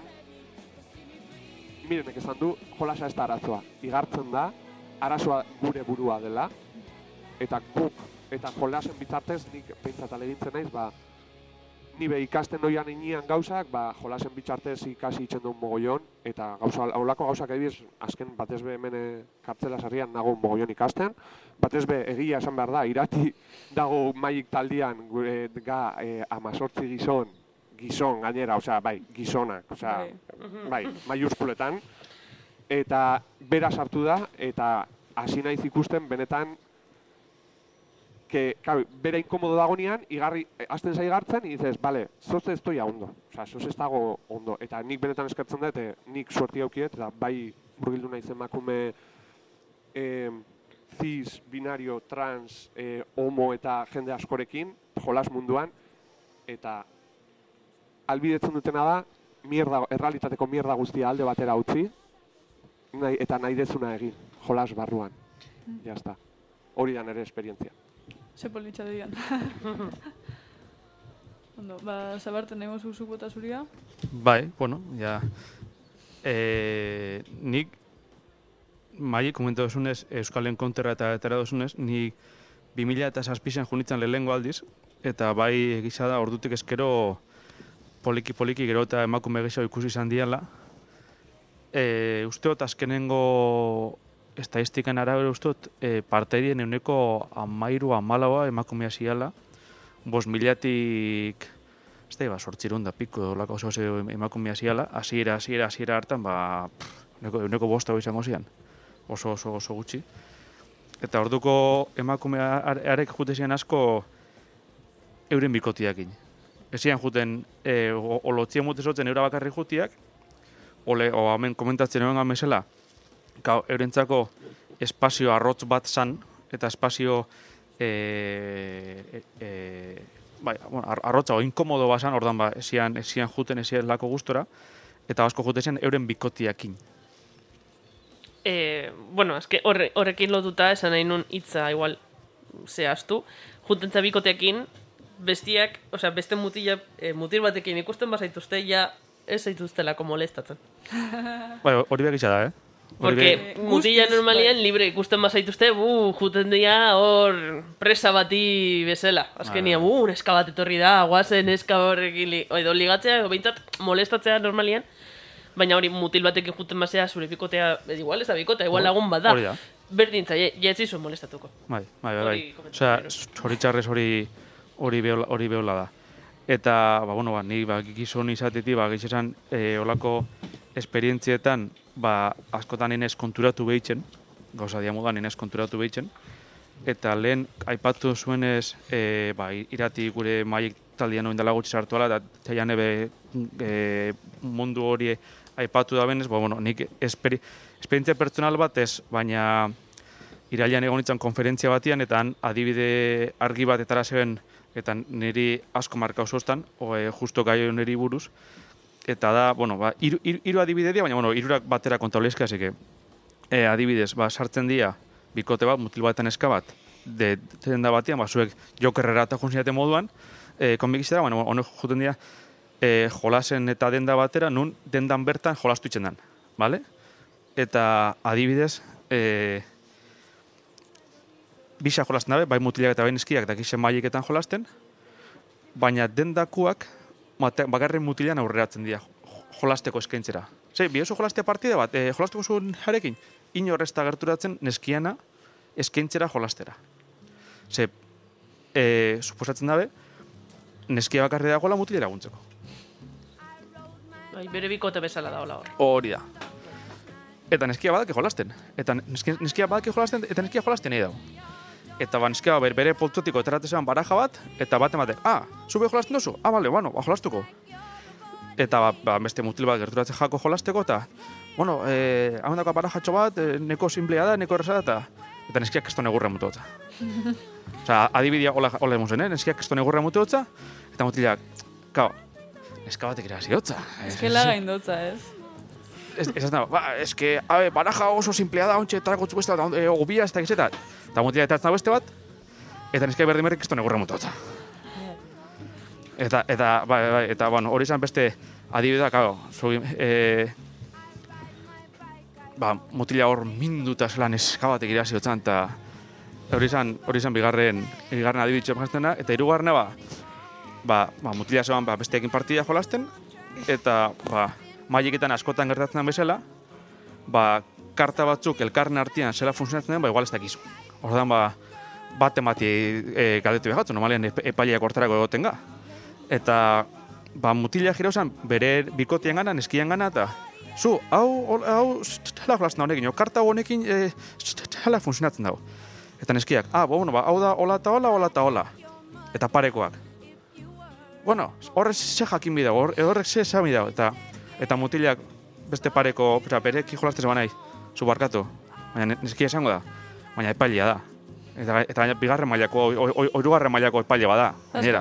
mirenek esan du, jolasa ez da arazoa. Igartzen da, arazoa gure burua dela, eta guk, eta jolasen bitartez, nik behintzat alegintzen naiz, ba, nibe ikasten noian inian gauzak, ba, jolasen bitartez ikasi itzen duen mogoion, eta gauza, haulako gauzak edibiz, azken batez be hemen kartzela sarrian nago mogoion ikasten, batez be egia esan behar da, irati dago maik taldian, gure ga e, amazortzi gizon, gizon gainera, osea, bai, gizonak, osea, bai, maiuskuletan, eta bera sartu da, eta hasi naiz ikusten benetan, que, claro, bera inkomodo dagonean, igarri, azten zai gartzen, y dices, vale, zoze ez toia ondo, osea, zoze ez dago ondo, eta nik benetan eskertzen dut, nik suerti haukiet, eta bai murgildu naiz emakume e, cis, binario, trans, e, homo eta jende askorekin, jolas munduan, eta albidetzen dutena da, mierda, errealitateko mierda guztia alde batera utzi, nahi, eta nahi dezuna egin, jolas barruan. Mm. Ya está. Hori da nire esperientzia. Se politxa digan. Ondo, ba, Zabarten nahi mozu zuk bota zuria? Bai, bueno, ja... E, nik, maik, komentu duzunez, Euskalen kontra eta etera duzunez, nik bi mila eta zazpizen junitzen lehenengo aldiz, eta bai egisa da ordutik eskero poliki-poliki gero eta emakume gehiago ikusi izan diala. E, usteot azkenengo estadistikan arabera usteot e, partaidien euneko amairu amalaua emakumea ziala, bos milatik, ez da, ba, sortzirun da piko lako oso emakumea ziala, hasiera, hasiera, hasiera hartan, ba, euneko bosta hori izango zian, oso, oso, oso gutxi. Eta orduko emakumea arek jute zian asko euren bikotiakin. Ez zian juten, e, olotzien mutezotzen eura bakarri jutiak, ole, o hemen komentatzen egon gamezela, gau, eurentzako espazio arrotz bat zan, eta espazio e, e, e, bai, bueno, arrotza o inkomodo bazan, ordan ba, esian, esian juten, esian lako gustora, eta asko jute zian euren bikotiakin. Eh, bueno, eske horre, horrekin lotuta esan nahi nun hitza igual zehaztu, jutentza bikoteekin, bestiak, osea, beste mutila, eh, mutil batekin ikusten bazaituzte, ja ez zaituztelako molestatzen. Bai, hori behar da, eh? Porque mutila normalian libre ikusten bazaituzte, bu, juten dira hor presa bati bezala. Azkenia, bu, neska bat etorri da, guazen neska horrekin, li, edo ligatzea, edo behintzat molestatzea normalian, baina hori mutil batekin juten bazea zure bikotea, igual ez da bikotea, igual lagun bat da. Hori da. Berdintza, ja ez zizuen molestatuko. Bai, bai, bai, bai. Osea, zoritxarrez hori hori behola, hori behola da. Eta, ba, bueno, ba, ni ba, gizon izatetik, ba, gizesan, e, olako esperientzietan, ba, askotan inez konturatu behitzen, gauza diamodan inez konturatu behitzen, eta lehen aipatu zuenez, e, ba, irati gure maik taldian noin dela gutxi sartu ala, eta txaian ebe e, mundu hori aipatu da benez, ba, bueno, nik esperi, esperientzia pertsonal bat ez, baina irailean egon nintzen konferentzia batian, eta han adibide argi bat etara zeben, eta niri asko markau zoztan, e, justo gai niri buruz, eta da, bueno, ba, iru, iru, iru adibide dia, baina, bueno, irurak batera kontablezke, hasi que, e, adibidez, ba, sartzen dia, bikote bat, mutil batean eska bat, de, denda batian, ba, zuek jokerrera eta junzinate moduan, e, konbikizera, bueno, honek juten dia, e, jolasen eta denda batera, nun dendan bertan jolastu itzen dan, bale? Eta adibidez, e, bisa jolasten dabe, bai mutilak eta bai neskiak dakixen maieketan jolasten, baina dendakuak bakarren mutilean aurreratzen dira jolasteko eskaintzera. Zer, bi oso jolastea partida bat, e, jolasteko zuen jarekin, inorrezta gerturatzen neskiana eskaintzera jolastera. Zer, e, suposatzen dabe, neskia bakarri dagoela mutilera guntzeko. Bai, bere bikote bezala da hola hor. Hori da. Eta neskia badake jolasten. Eta neskia, neskia badake jolasten, eta neskia jolasten nahi dago. Eta ba, neskia bere, bere poltsotiko eteratzen baraja bat, eta bat ematek, ah, zube jolasten duzu? Ah, bale, bueno, ba, jolastuko. Eta ba, ba, beste mutil bat gerturatzen jako jolasteko, eta, bueno, eh, hau dako barajatxo bat, eh, neko simplea da, neko erreza da, eta, eta neskiak kesto negurra mutu hotza. Osa, adibidea hola, hola emuzen, eh? Neskiak kesto negurra mutu hotza, eta mutilak, kao, neska batek irazi hotza. Ez que laga indotza, ez? Ez, ez da, ba, ez que, abe, baraja oso simplea da, ontsa, eta gotzu beste bat, e, ogubia, ez da gizeta. Eta mutila eta hartzen beste bat, eta neska berdi merrik kesto negurra mutu hotza. Eta, eta, bai, bai, eta, bueno, hori izan beste adibidea, kao, zugi, e, ba, mutila hor minduta zelan neska batek irazi hotzan, eta hori izan, hori izan bigarren, bigarren adibiditxo emaztena, eta hirugarrena, ba, ba, ba, mutila zeban, ba, besteekin partida jolasten, eta, ba, maieketan askotan gertatzen den bezala, ba, karta batzuk elkarren artean zela funtzionatzen den, ba, igual ez dakizu. Ordan ba, bat emati e, galdetu behatzu, normalian epaileak hortarako egoten ga. Eta, ba, mutila jirauzan, bere bikotian gana, neskian gana, eta, zu, hau, hau, zela jolasten da honekin, karta honekin, e, zela funtzionatzen dago. Eta neskiak, ah, bueno, ba, hau da, hola eta hola, hola eta hola. Eta parekoak. Bueno, horrek ze jakin bidago, horrek ze esan bidago, eta, eta mutilak beste pareko, oza, bereki jolastez banai, zu barkatu. baina neskia esango da, baina epailea da. Eta, eta baina bigarren mailako, oirugarren mailako epaile bada, gainera.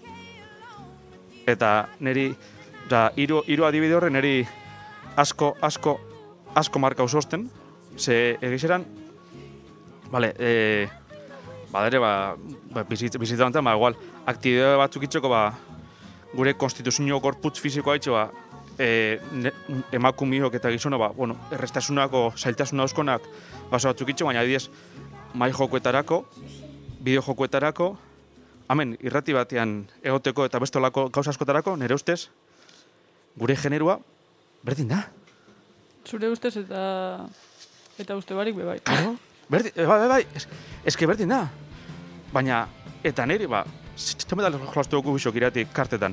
Eta niri, da, hiru hiru adibide horre niri asko, asko, asko marka usosten, ze egizeran, bale, e, badere, ba, ba bizitza bantan, ba, igual, aktibitate batzuk itxeko, ba, gure konstituzio gorputz fizikoa itxo, ba, e, ne, emakumiok eta gizona, ba, bueno, errestasunako, zailtasuna euskonak, baso batzuk itxo, baina adidez, mai jokoetarako, bideo jokoetarako, hemen irrati batean egoteko eta bestolako gauza askotarako, nire ustez, gure generua berdin da. Zure ustez eta eta uste barik be bai. Claro, berdin, bai, bai, bai, es, eske berdin da. Baina, eta niri, ba, zitame da jolastu dugu bisok iratik kartetan.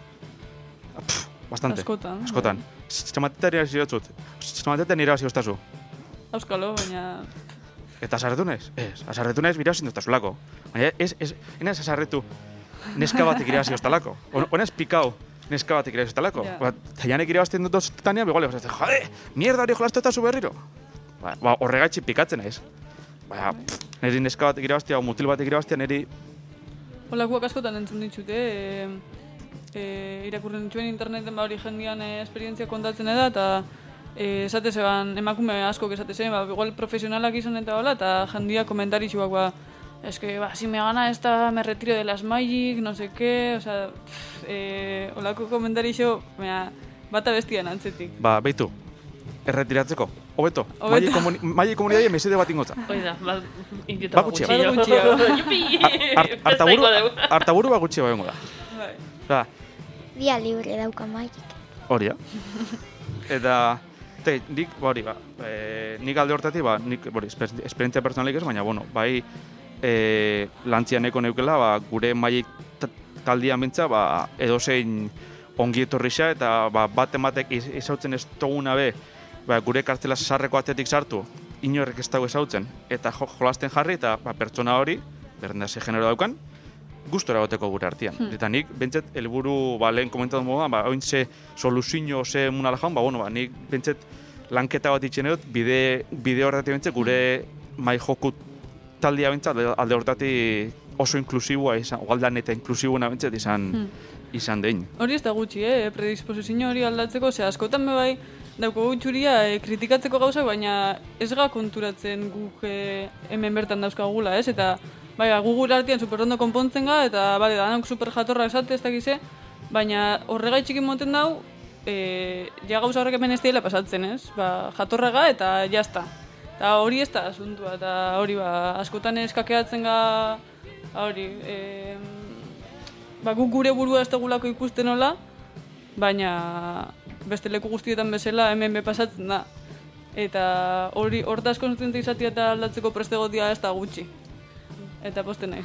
Pff, bastante. Askotan. Askotan. Zitamatetan irabazi batzut. Zitamatetan irabazi ostaztu. Auskalo, baina... Eta asarretu naiz? Ez, asarretu naiz irabazi ostazulako. Baina ez, ez, enaz asarretu neska batek irabazi ostalako. Honez pikau neska batek irabazi ostalako. Yeah. Ba, Taianek irabazten dut oztanean, begole, jade, mierda hori jolastu eta zu berriro. Ba, ba horregatxi pikatzen naiz. Ba, niri neska batek irabaztia, o mutil batek irabaztia, niri... Holakuak askotan entzun ditut, eh? E, irakurren dituen interneten ba hori jendian eh, esperientzia kontatzen da, eta eh, esate zeban, emakume askok esate zen, ba, igual profesionalak izan eta hola, eta jendia komentaritxuak, ba, es que, ba, si me gana esta, me retiro de las Magic, no sé qué, o sea, pff, eh, holako komentarixo, mea, bata bestian antzetik. Ba, beitu, erretiratzeko, hobeto, Magic komuni, komunidade mesede bat ingotza. Oida, ba, indieta ba gutxia. Ba gutxia. Jupi! Artaburu ba gutxia baino da. Da. Dia libre dauka Magic. Hori, ja. Eta, te, nik, hori, ba, e, nik alde hortatik, ba, nik, hori, esperientzia personalik ez, baina, bueno, bai, e, lantzianeko neukela, ba, gure Magic taldian bintza, ba, edozein ongi etorrixa, eta ba, bat ematek izautzen ez toguna be, ba, gure kartzela sarreko atetik sartu, inorrek ez dago ezautzen, eta jo, jolasten jarri, eta ba, pertsona hori, berdin da ze genero daukan, gustora goteko gure artean. Hmm. Eta nik, bentzet, helburu, ba, lehen komentatu moduan, ba, oin ze soluzio, ze munala jaun, ba, bueno, ba, nik, bentzet, lanketa bat itxen edot, bide, bide horretik bentzet, gure mai joku taldia bentzat, alde horretik oso inklusiboa izan, ogaldan eta inklusiboa bentzet izan, hmm. izan dein. Hori ez da gutxi, eh? Predisposizio hori aldatzeko, ze askotan be bai, dauko gutxuria eh, kritikatzeko gauzak, baina ez ga konturatzen guk eh, hemen bertan dauzkagula, ez? Eta bai, gu gure artean superondo konpontzen ga, eta bale, danok super jatorra esate, ez dakize, baina horregaitxik moten dau, e, ja gauza horrek hemen ez dela pasatzen, ez? Ba, jatorra ga eta jazta. Eta hori ez da asuntua, eta hori ba, askotan eskakeatzen ga, hori, e, ba, gu gure burua ez dugulako ikusten hola, baina beste leku guztietan bezala hemen be pasatzen da. Eta hori, hortaz konstiente izatea eta aldatzeko prestegotia ez da gutxi. Eta posten naiz.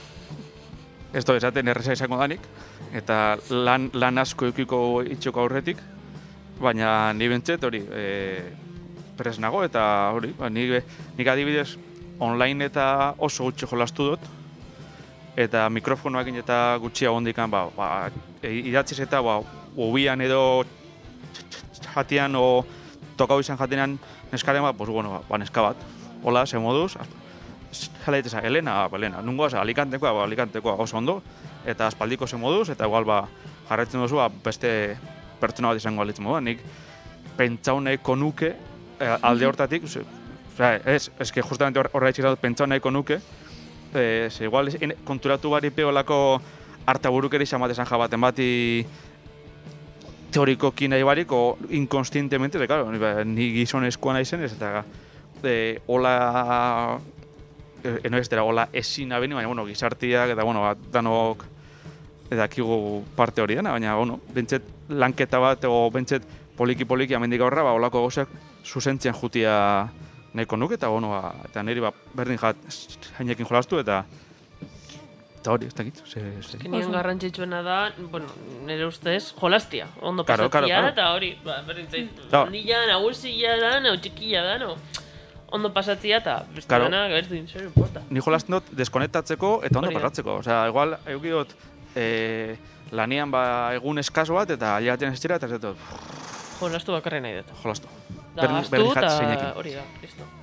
Ez da, esaten erreza izango danik, eta lan, lan asko eukiko itxoko aurretik, baina ni bentzet hori e, pres nago, eta hori, ba, nik, nik adibidez online eta oso gutxi jolastu dut, eta mikrofonoakin eta gutxia hondikan, ba, ba, idatziz eta ba, obian edo jatian o tokau izan jatenean neskaren bat, pues, bueno, ba, neska bat, hola, ze moduz, jala ditesa, Elena, ba, Elena, nungo, alikantekoa, ba, alikantekoa oso ondo, eta aspaldiko ze moduz, eta igual, ba, jarretzen duzu, ba, beste pertsona bat izango alitzen moduan, nik pentsau nahiko nuke, eh, alde hortatik, ze, ez, ez que justamente horra itxik dut pentsau nahiko nuke, eh, ze igual, en, konturatu bari peolako hartaburukeri xamatezan jabaten bati teorikoki nahi barik, o inkonstientemente, de, claro, ni gizonezkoa nahi zen, ez, eta eh, hola... eno ez dira, hola ezin abeni, baina, bueno, gizartiak, eta, bueno, bat, danok edakigu parte hori dena, baina, bueno, bentset lanketa bat, o bentset poliki-poliki amendik aurra, ba, holako gauzak zuzentzien jutia nahiko nuke, eta, bueno, ba, eta niri, ba, berdin jat, jainekin jolastu, eta eta hori, ez dakit. Eskenien garrantzitsuena da, bueno, nire ustez, jolastia, ondo claro, pasatzia, claro, claro. Eta hori, ba, berdin zait, no. Nila, nagusia da, nau txikia da, no? Ondo pasatzia eta beste claro. Dena, berdin, zer importa. Ni jolasten dut deskonektatzeko eta ondo Hori da. pasatzeko. Osea, igual, euki dut, e, lanian ba, egun eskaso bat, eta aliatzen ez dira, eta ez dut. Jolastu bakarri nahi dut. Jolastu. Da, aztu eta hori da, listo.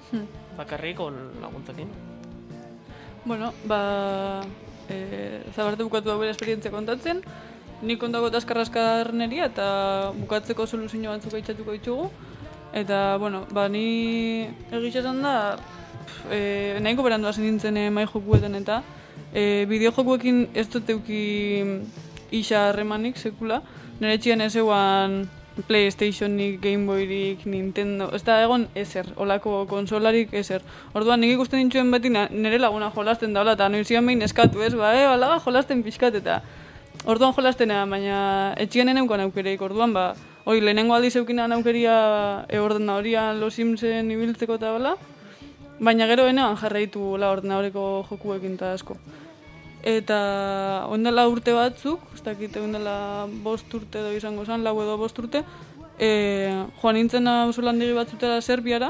Hmm. Bakarrik on laguntzekin. Bueno, ba... E, Zabarte bukatu da bere esperientzia kontatzen, nik kontako azkar-azkar neria eta bukatzeko soluzio batzuk aitzatuko ditugu. Eta, bueno, ba, ni egiz esan da, e, nahiko berandu hasi nintzen e, mai jokuetan eta e, bideo jokuekin ez dut euki isa harremanik sekula. Nire txian ez eguan PlayStationik, Gameboyrik, Nintendo, ez da egon ezer, olako konsolarik ezer. Orduan nik ikusten nintzuen beti nire laguna jolasten da, eta noizian behin eskatu ez, ba, e, balaga jolasten pixkat eta orduan jolastena, baina etxian eneukan aukereik, orduan ba, hori lehenengo aldiz eukinan aukeria e, ordenadorian Los Simsen ibiltzeko eta bala, baina gero enean jarraitu la ordenadoreko jokuekin eta asko. Eta oindela urte batzuk, ez dakit oindela bost urte edo izango zen, lau edo bost urte, e, joan nintzen auzolandegi batzutera Serbiara,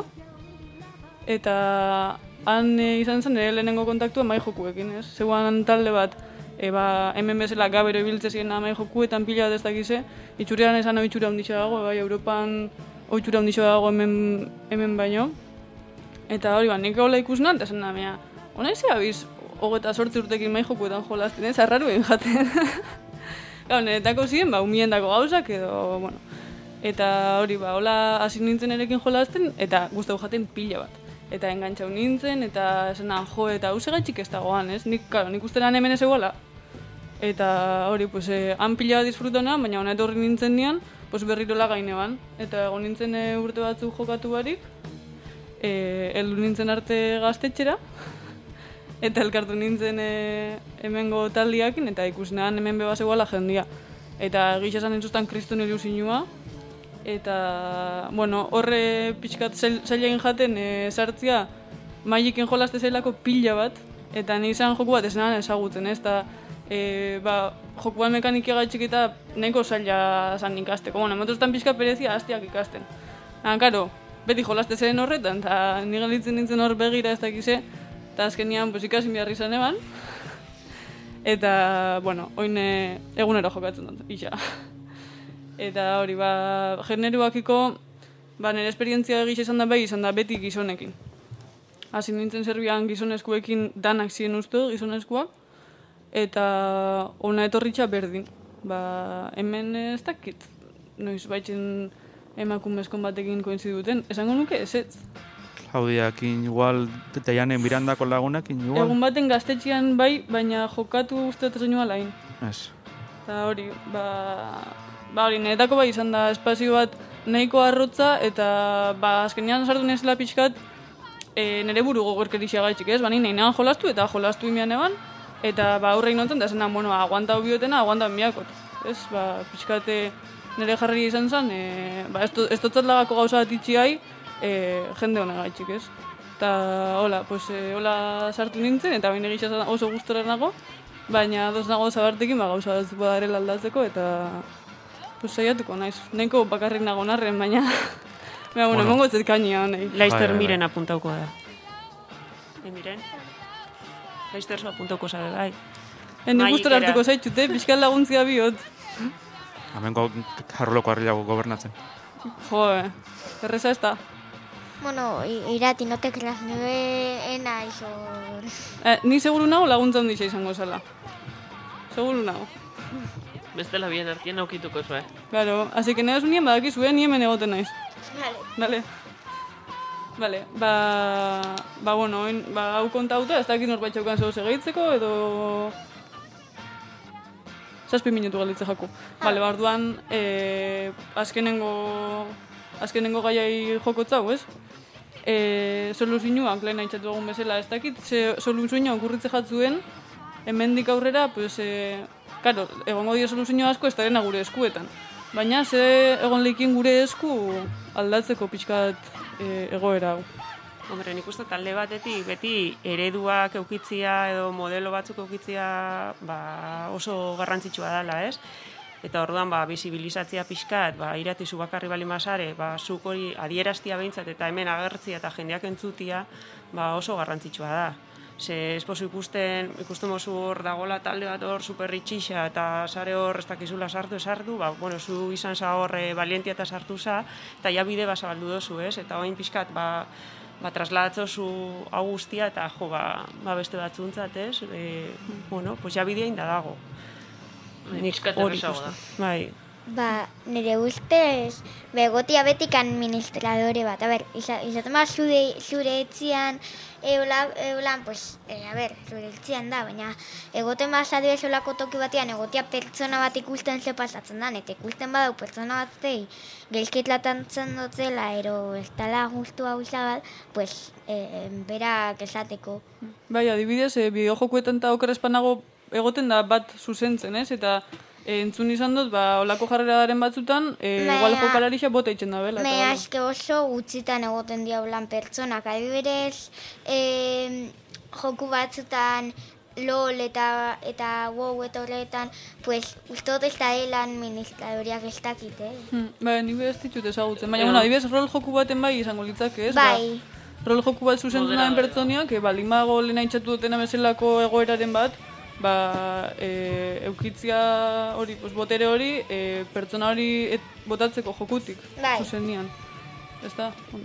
eta han e, izan zen ere lehenengo kontaktua mai jokuekin, ez? Zeuan talde bat, e, ba, hemen bezala gabero ibiltze ziren mai jokuetan pila bat ez dakize, itxurean esan oitxura handitxo dago, bai, Europan oitxura handitxo dago hemen, hemen baino. Eta hori ba, nik hola ikusna, eta zen namea, hona izia abiz, hogeta sortzi urtekin mai jokuetan jolazten, ez, arraru egin jaten. Gau, niretako ziren, ba, umiendako gauzak edo, bueno. Eta hori, ba, hola hasi nintzen erekin jolazten, eta guztau jaten pila bat. Eta engantxau nintzen, eta esanan jo, eta hau segaitxik ez dagoan, ez? Nik, karo, nik ustean hemen ez eguala. Eta hori, pues, eh, han pila bat disfrutona, baina hona etorri nintzen nian, pues, berrirola gaineban. Eta egon nintzen e, urte batzuk jokatu barik, e, heldu nintzen arte gaztetxera, eta elkartu nintzen e, hemengo taldiakin, eta ikusinean hemen beba zegoela jendia. Eta gisa esan nintzuztan kriston ilusinua, eta, bueno, horre pixkat zailagin jaten e, sartzia mailekin jolazte zailako pila bat, eta ni izan joku bat esenan ezagutzen, ez, eta e, ba, jokuan mekanikia gaitxik eta nahiko zaila zan ikasteko. Bueno, emotuztan pixka perezia hastiak ikasten. Eta, karo, beti jolazte zaren horretan, eta ni galitzen nintzen hor begira ez dakize, eta azkenian pues, ikasi behar izan eban. Eta, bueno, oin e, egunero jokatzen dut, isa. Eta hori, ba, generuakiko, ba, nire esperientzia egiz izan da bai izan da beti gizonekin. Hasi nintzen Serbian gizonezkuekin danak ziren uste, gizonezkoak, eta ona etorritxa berdin. Ba, hemen ez dakit, noiz baitzen emakumezkon batekin koinziduten, esango nuke ez ez. Klaudiakin igual, Teianen Mirandako lagunekin igual. Egun baten gaztetxean bai, baina jokatu uste dut zenua lain. Ez. Eta hori, ba, ba hori, niretako bai izan da espazio bat nahiko arrotza, eta ba, azkenean sartu nezela pixkat, e, nire buru gogorkerixia gaitxik ez, bani nahi nahan jolastu eta jolastu imian eban, eta ba, aurre inotzen da zenan, bueno, aguanta biotena, aguanta miakot. Ez, ba, pixkate nire jarri izan zen, e, ba, ez dotzat lagako gauza bat itxiai, e, jende hona gaitxik ez. Eta, hola, pues, e, hola sartu nintzen, eta baina egitza oso gustora nago, baina doz nago Zabartekin, ba, gauza bat badarela aldatzeko, eta pues, saiatuko naiz. Nahiko bakarrik nago narren, baina baina, bueno, emongo etzet kainia honei. Laister miren apuntauko da. E, miren? Laister zo apuntauko zabe, bai. Eni gustora hartuko zaitxute, pixkal laguntzia bihot. Hamengo jarroloko harrilago gobernatzen. Jo, erreza ez da. Bueno, irati, no te creas, nire ena izo... Eh, ni seguru nago laguntza handixa izango zela. Seguru nago. Bestela bien artien aukituko zua, eh? Claro, así que nire zunien badakizue, ni hemen egoten naiz. Vale. Vale. Vale, ba... Ba, bueno, oin, ba, hau kontauta, ez dakit norbait txaukan zehoz egeitzeko, edo... Zazpi minutu galitze jaku. Vale, ba, orduan, e, azkenengo... Azkenengo gaiai jokotzau, ez? E, soluzioak lehen haitxatu egun bezala, ez dakit, ze soluzioa okurritze jatzuen, hemendik aurrera, pues, e, karo, egongo dio soluzio asko ez darena gure eskuetan. Baina, ze egon leikin gure esku aldatzeko pixkat e, egoera hau. Hombre, nik uste talde batetik beti ereduak eukitzia edo modelo batzuk eukitzia ba, oso garrantzitsua dela, ez? Eta orduan, ba, bisibilizatzia pixkat, ba, iratizu bakarri bali masare, ba, zuk hori adieraztia behintzat eta hemen agertzia eta jendeak entzutia, ba, oso garrantzitsua da. Ze esposo ikusten, ikusten mozu hor dagola talde bat hor superritxixa eta sare hor ez dakizula sartu esartu, ba, bueno, zu izan za hor e, balientia eta sartu za, eta ja bide bazabaldu dozu, ez? Eta oin pixkat, ba, ba, traslatzozu hau guztia, eta jo, ba, ba beste batzuntzat, ez? E, bueno, pues ja bidea inda dago. Nik hori ikusten. Bai. Ba, nire ustez, begotia betik administradore bat. A ber, izaten ba, zure, zure etzian, eulan, eula, pues, e, a ber, zure etzian da, baina egoten ba, zadibez olako toki batean, egotia pertsona bat ikusten ze pasatzen da, eta ikusten badau pertsona bat zei, gelketlatantzen dutzela, ero ez dala justu hau bat, pues, e, berak esateko. Bai, adibidez, e, bideojokuetan eta okerrezpanago egoten da bat zuzentzen, ez? Eta E, entzun izan dut, ba, olako jarreraren batzutan, e, igual jokalarixa bota itxen da bela. Me aske oso gutxitan egoten diaulan pertsonak. Adibidez, e, joku batzutan, LOL eta, eta WoW eta horretan, pues, uste dut ez da dela administradoriak ez dakit, eh? Hmm, bai, nire ez ditut ezagutzen. Baina, bueno, adibidez, rol joku baten bai izango litzake, ez? Bai. Ba, rol joku bat zuzentzen daren pertsoniak, e, baldin bago lehen haintzatu dutena bezalako egoeraren bat, ba, e, eukitzia hori, pues, botere hori, e, pertsona hori et, botatzeko jokutik, bai. Zuzenian. Ez da? Bueno.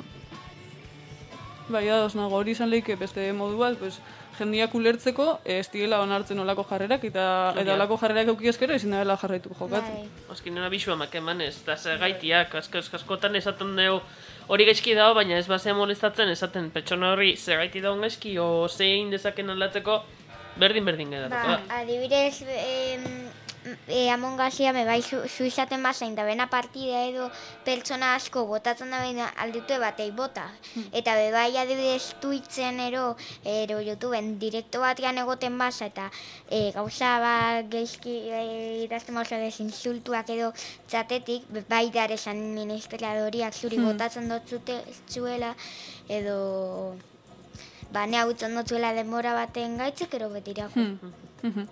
Bai, ados nago, hori izan lehike beste modu bat, pues, jendiak ulertzeko, ez diela onartzen olako jarrerak, eta, eta olako jarrerak euki eskero ezin dela jarraitu jokatzen. Azkin nena bisu amak eman ez, eta zer gaitiak, askotan esaten dugu hori gaizki dago, baina ez basea molestatzen esaten pertsona horri zer gaiti dago gaizki, o zein dezaken aldatzeko, berdin-berdin geratuko da. Ba, adibidez, e, e, Among Usia me bai zu, zu izaten bazain da bena partida edo pertsona asko botatzen da bena alditue batei bota. Hmm. Eta bebai adibidez Twitchen ero, ero YouTubeen direkto batean egoten baza eta e, gauza bat geizki e, idazten bauza dezinsultuak edo txatetik, bai darez administradoriak zuri hmm. botatzen dut zute zuela edo ba, ne hautzen dutzuela denbora baten gaitzek, ero betirako. Hmm. Hmm.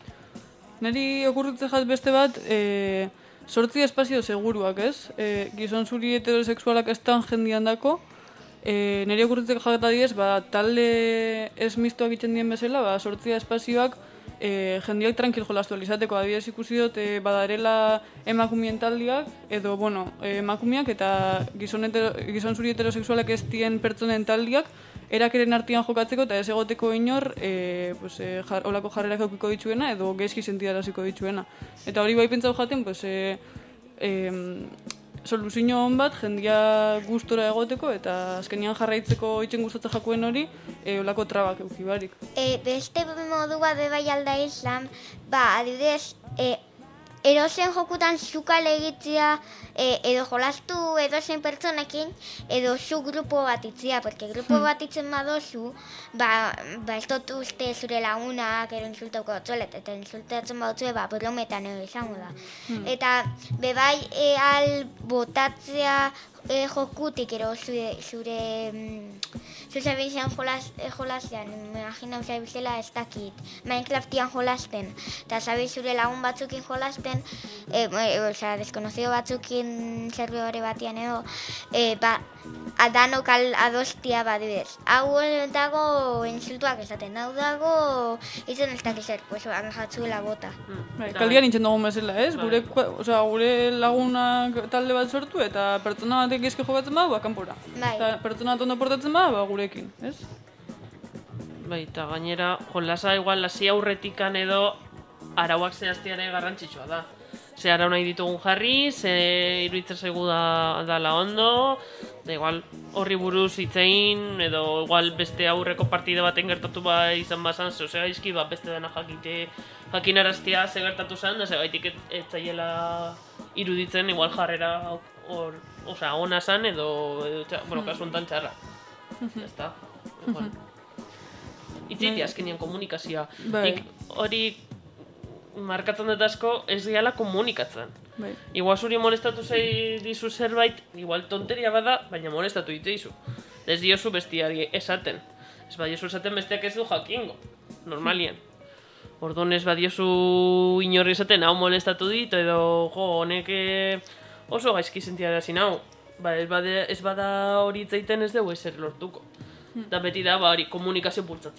Neri okurritzen jat beste bat, e, sortzi espazio seguruak, ez? E, gizon zuri heterosexualak ez tan jendian dako, e, neri okurritzen jat adiez, ba, talde ez mistoak itzen dien bezala, ba, sortzi espazioak e, jendiak tranquil jolastu alizateko. Adibidez ikusi dut, e, badarela emakumien taldiak, edo, bueno, e, emakumiak eta gizon, hetero, gizon zuri heterosexualak ez dien pertsonen taldiak, erakeren artian jokatzeko eta ez egoteko inor e, pues, e, jar, olako jarrerak eukiko ditzuena edo gezki sentiaraziko ditzuena. Eta hori bai pentsau jaten, pues, e, e, soluzio hon bat jendia gustora egoteko eta azkenian jarraitzeko itzen gustatzen jakuen hori e, olako trabak euki barik. E, beste modu bat bebai alda izan, ba, adibidez, e, erozen jokutan zukal egitzea e, edo jolastu edozen pertsonekin edo zu grupo bat itzia, porque grupo hmm. bat itzen badozu, ba, ba ez dut uste zure lagunak ero insultauko dutzuela, eta insultatzen badutzue, ba, brometan edo izango da. Hmm. Eta bebai e, al botatzea e, jokutik ero zure, zure mm, zure bizan jolas, e, jolasean, imagina zure bizela ez dakit, Minecraftian jolasten, eta zabe zure lagun batzukin jolasten, e, e, oza, deskonocido batzukin servidore batian edo, e, ba, adanok al adostia badibidez. Hau dago insultuak esaten, hau dago izan ez dakizer, pues, jatzuela bota. Bai, kaldian nintzen dugun bezala, ez? Gure, oza, gure lagunak talde bat sortu eta pertsona batek gezke jokatzen badu, ba, kanpora. Bai. Eta pertsona bat ondo portatzen badu, ba, gurekin, ez? Bai, eta gainera, jolasa igual hasi aurretikan edo arauak zehaztiare garrantzitsua da. Ze arau nahi ditugun jarri, ze iruditzen zaigu da, dala ondo, da igual horri buruz hitzein, edo igual beste aurreko partida baten gertatu ba izan bazan, ze ose gaizki, ba beste dena jakite, jakinaraztia ze gertatu zen, da ze gaitik ez zaiela iruditzen igual jarrera hor, osea, ona zan edo, edo txa, bueno, kasu honetan txarra. Ya está. Bueno. Itziti azkenean komunikazioa. Nik hori markatzen dut asko ez diala komunikatzen. Bai. Igual zuri molestatu zei dizu zerbait, igual tonteria bada, baina molestatu ditzeizu. Ez diozu bestiari esaten. Ez badiozu esaten besteak ez du jakingo, normalien. Orduan ez badiozu inorri esaten, hau molestatu dit, edo jo, honek oso gaizki sentiarazin hau. Ba, ez, bade, ez bada hori itzaiten ez dugu ezer lortuko. Da beti da, ba, hori komunikazio bultzatzea. Bai.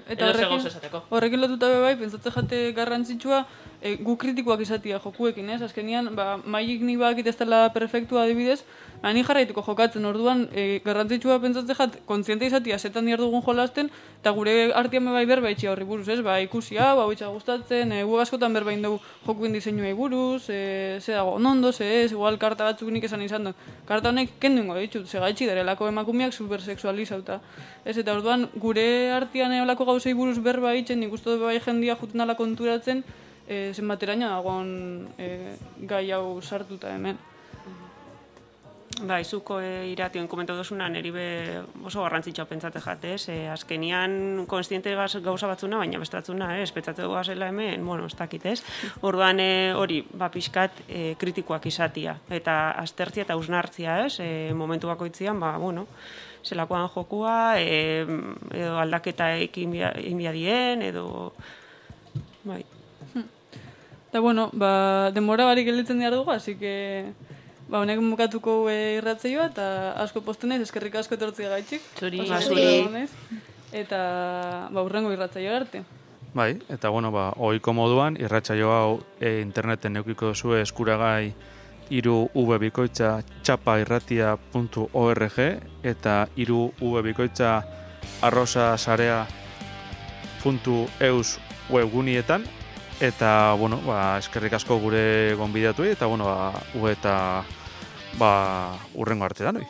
eta horrekin, horrekin lotuta bai, pentsatzen jate garrantzitsua, e, gu kritikoak izatia jokuekin, ez? Azkenian, ba, maik nik bakit ez dela perfektua adibidez, ba, ni jarraituko jokatzen orduan, e, garrantzitsua pentsatzen jat, kontziente izatia zetan diar dugun jolasten, eta gure artian bai berba itxia horri buruz, ez? Ba, ikusia, ba, itxa gustatzen, e, gu askotan berbain dugu jokuin diseinuei buruz, e, ze dago onondo, ze ez, igual karta batzuk nik esan izan du. Karta honek kendu ingo ditut, ze gaitxi darelako emakumeak supersexualizauta. Ez, eta orduan, gure artian eolako gauzei buruz berba itxen, nik uste bai jendia juten ala konturatzen, e, zenbateraino dagoen e, gai hau sartuta hemen. Ba, izuko e, iratioen komentatu duzuna, neri be oso garrantzitsua pentsate jatez, e, azkenian konstiente gauza batzuna, baina bestatzuna, eh, espetzatu gazela hemen, bueno, ez dakit, ez? Orduan e, hori, ba, pixkat e, kritikoak izatia, eta aztertzia eta usnartzia, ez? E, momentu bakoitzian, ba, bueno, zelakoan jokua, e, edo aldaketa ekin dien, edo... Bai. Eta, bueno, ba, denbora barik gelditzen dira dugu, así que... Ba, honek mukatuko e, irratzeioa, eta asko postenez, eskerrik asko etortzea gaitxik. Zuri, zuri. Eta, ba, urrengo irratzeioa arte. Bai, eta, bueno, ba, ohiko moduan, irratsaio hau e, interneten neukiko zue eskuragai hiru v bikoitza txapa irratia puntu org eta hiru v bikoitza arrosa sarea puntu eus webgunietan. Eta, bueno, ba, eskerrik asko gure gonbidatuei, eta, bueno, ba, u eta, ba, urrengo arte da, noi.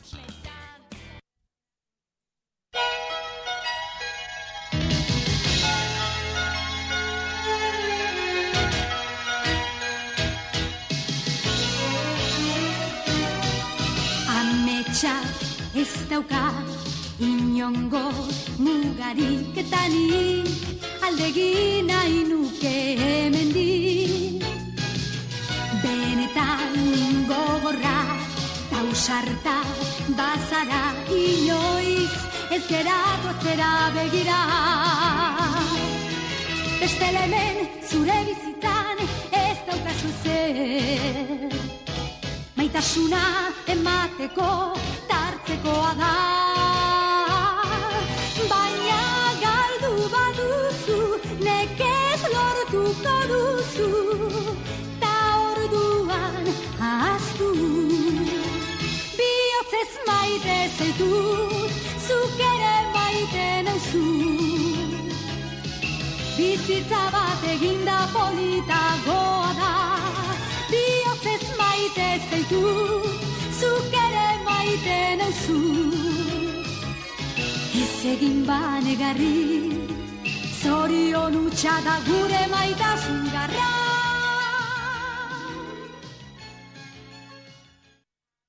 Ametsak ez dauka inongo mugarik eta nik aldegin nahi nuke hemendik. Benetan gogorra tausarta bazara inoiz ez geratu atzera begira. Beste hemen zure bizitzan ez daukazu zer. Maitasuna emateko tartzekoa da. Baina galdu baduzu, nekez lortuko duzu, ta orduan ahaztu. Bihotzez maite zaitut, zuk ere maite nauzu. Bizitza bat eginda politagoa da. Bihotzez maite zaitut, zuk ere maite nauzu. Ez egin banegarri, zorion utxa da gure maitasun garra.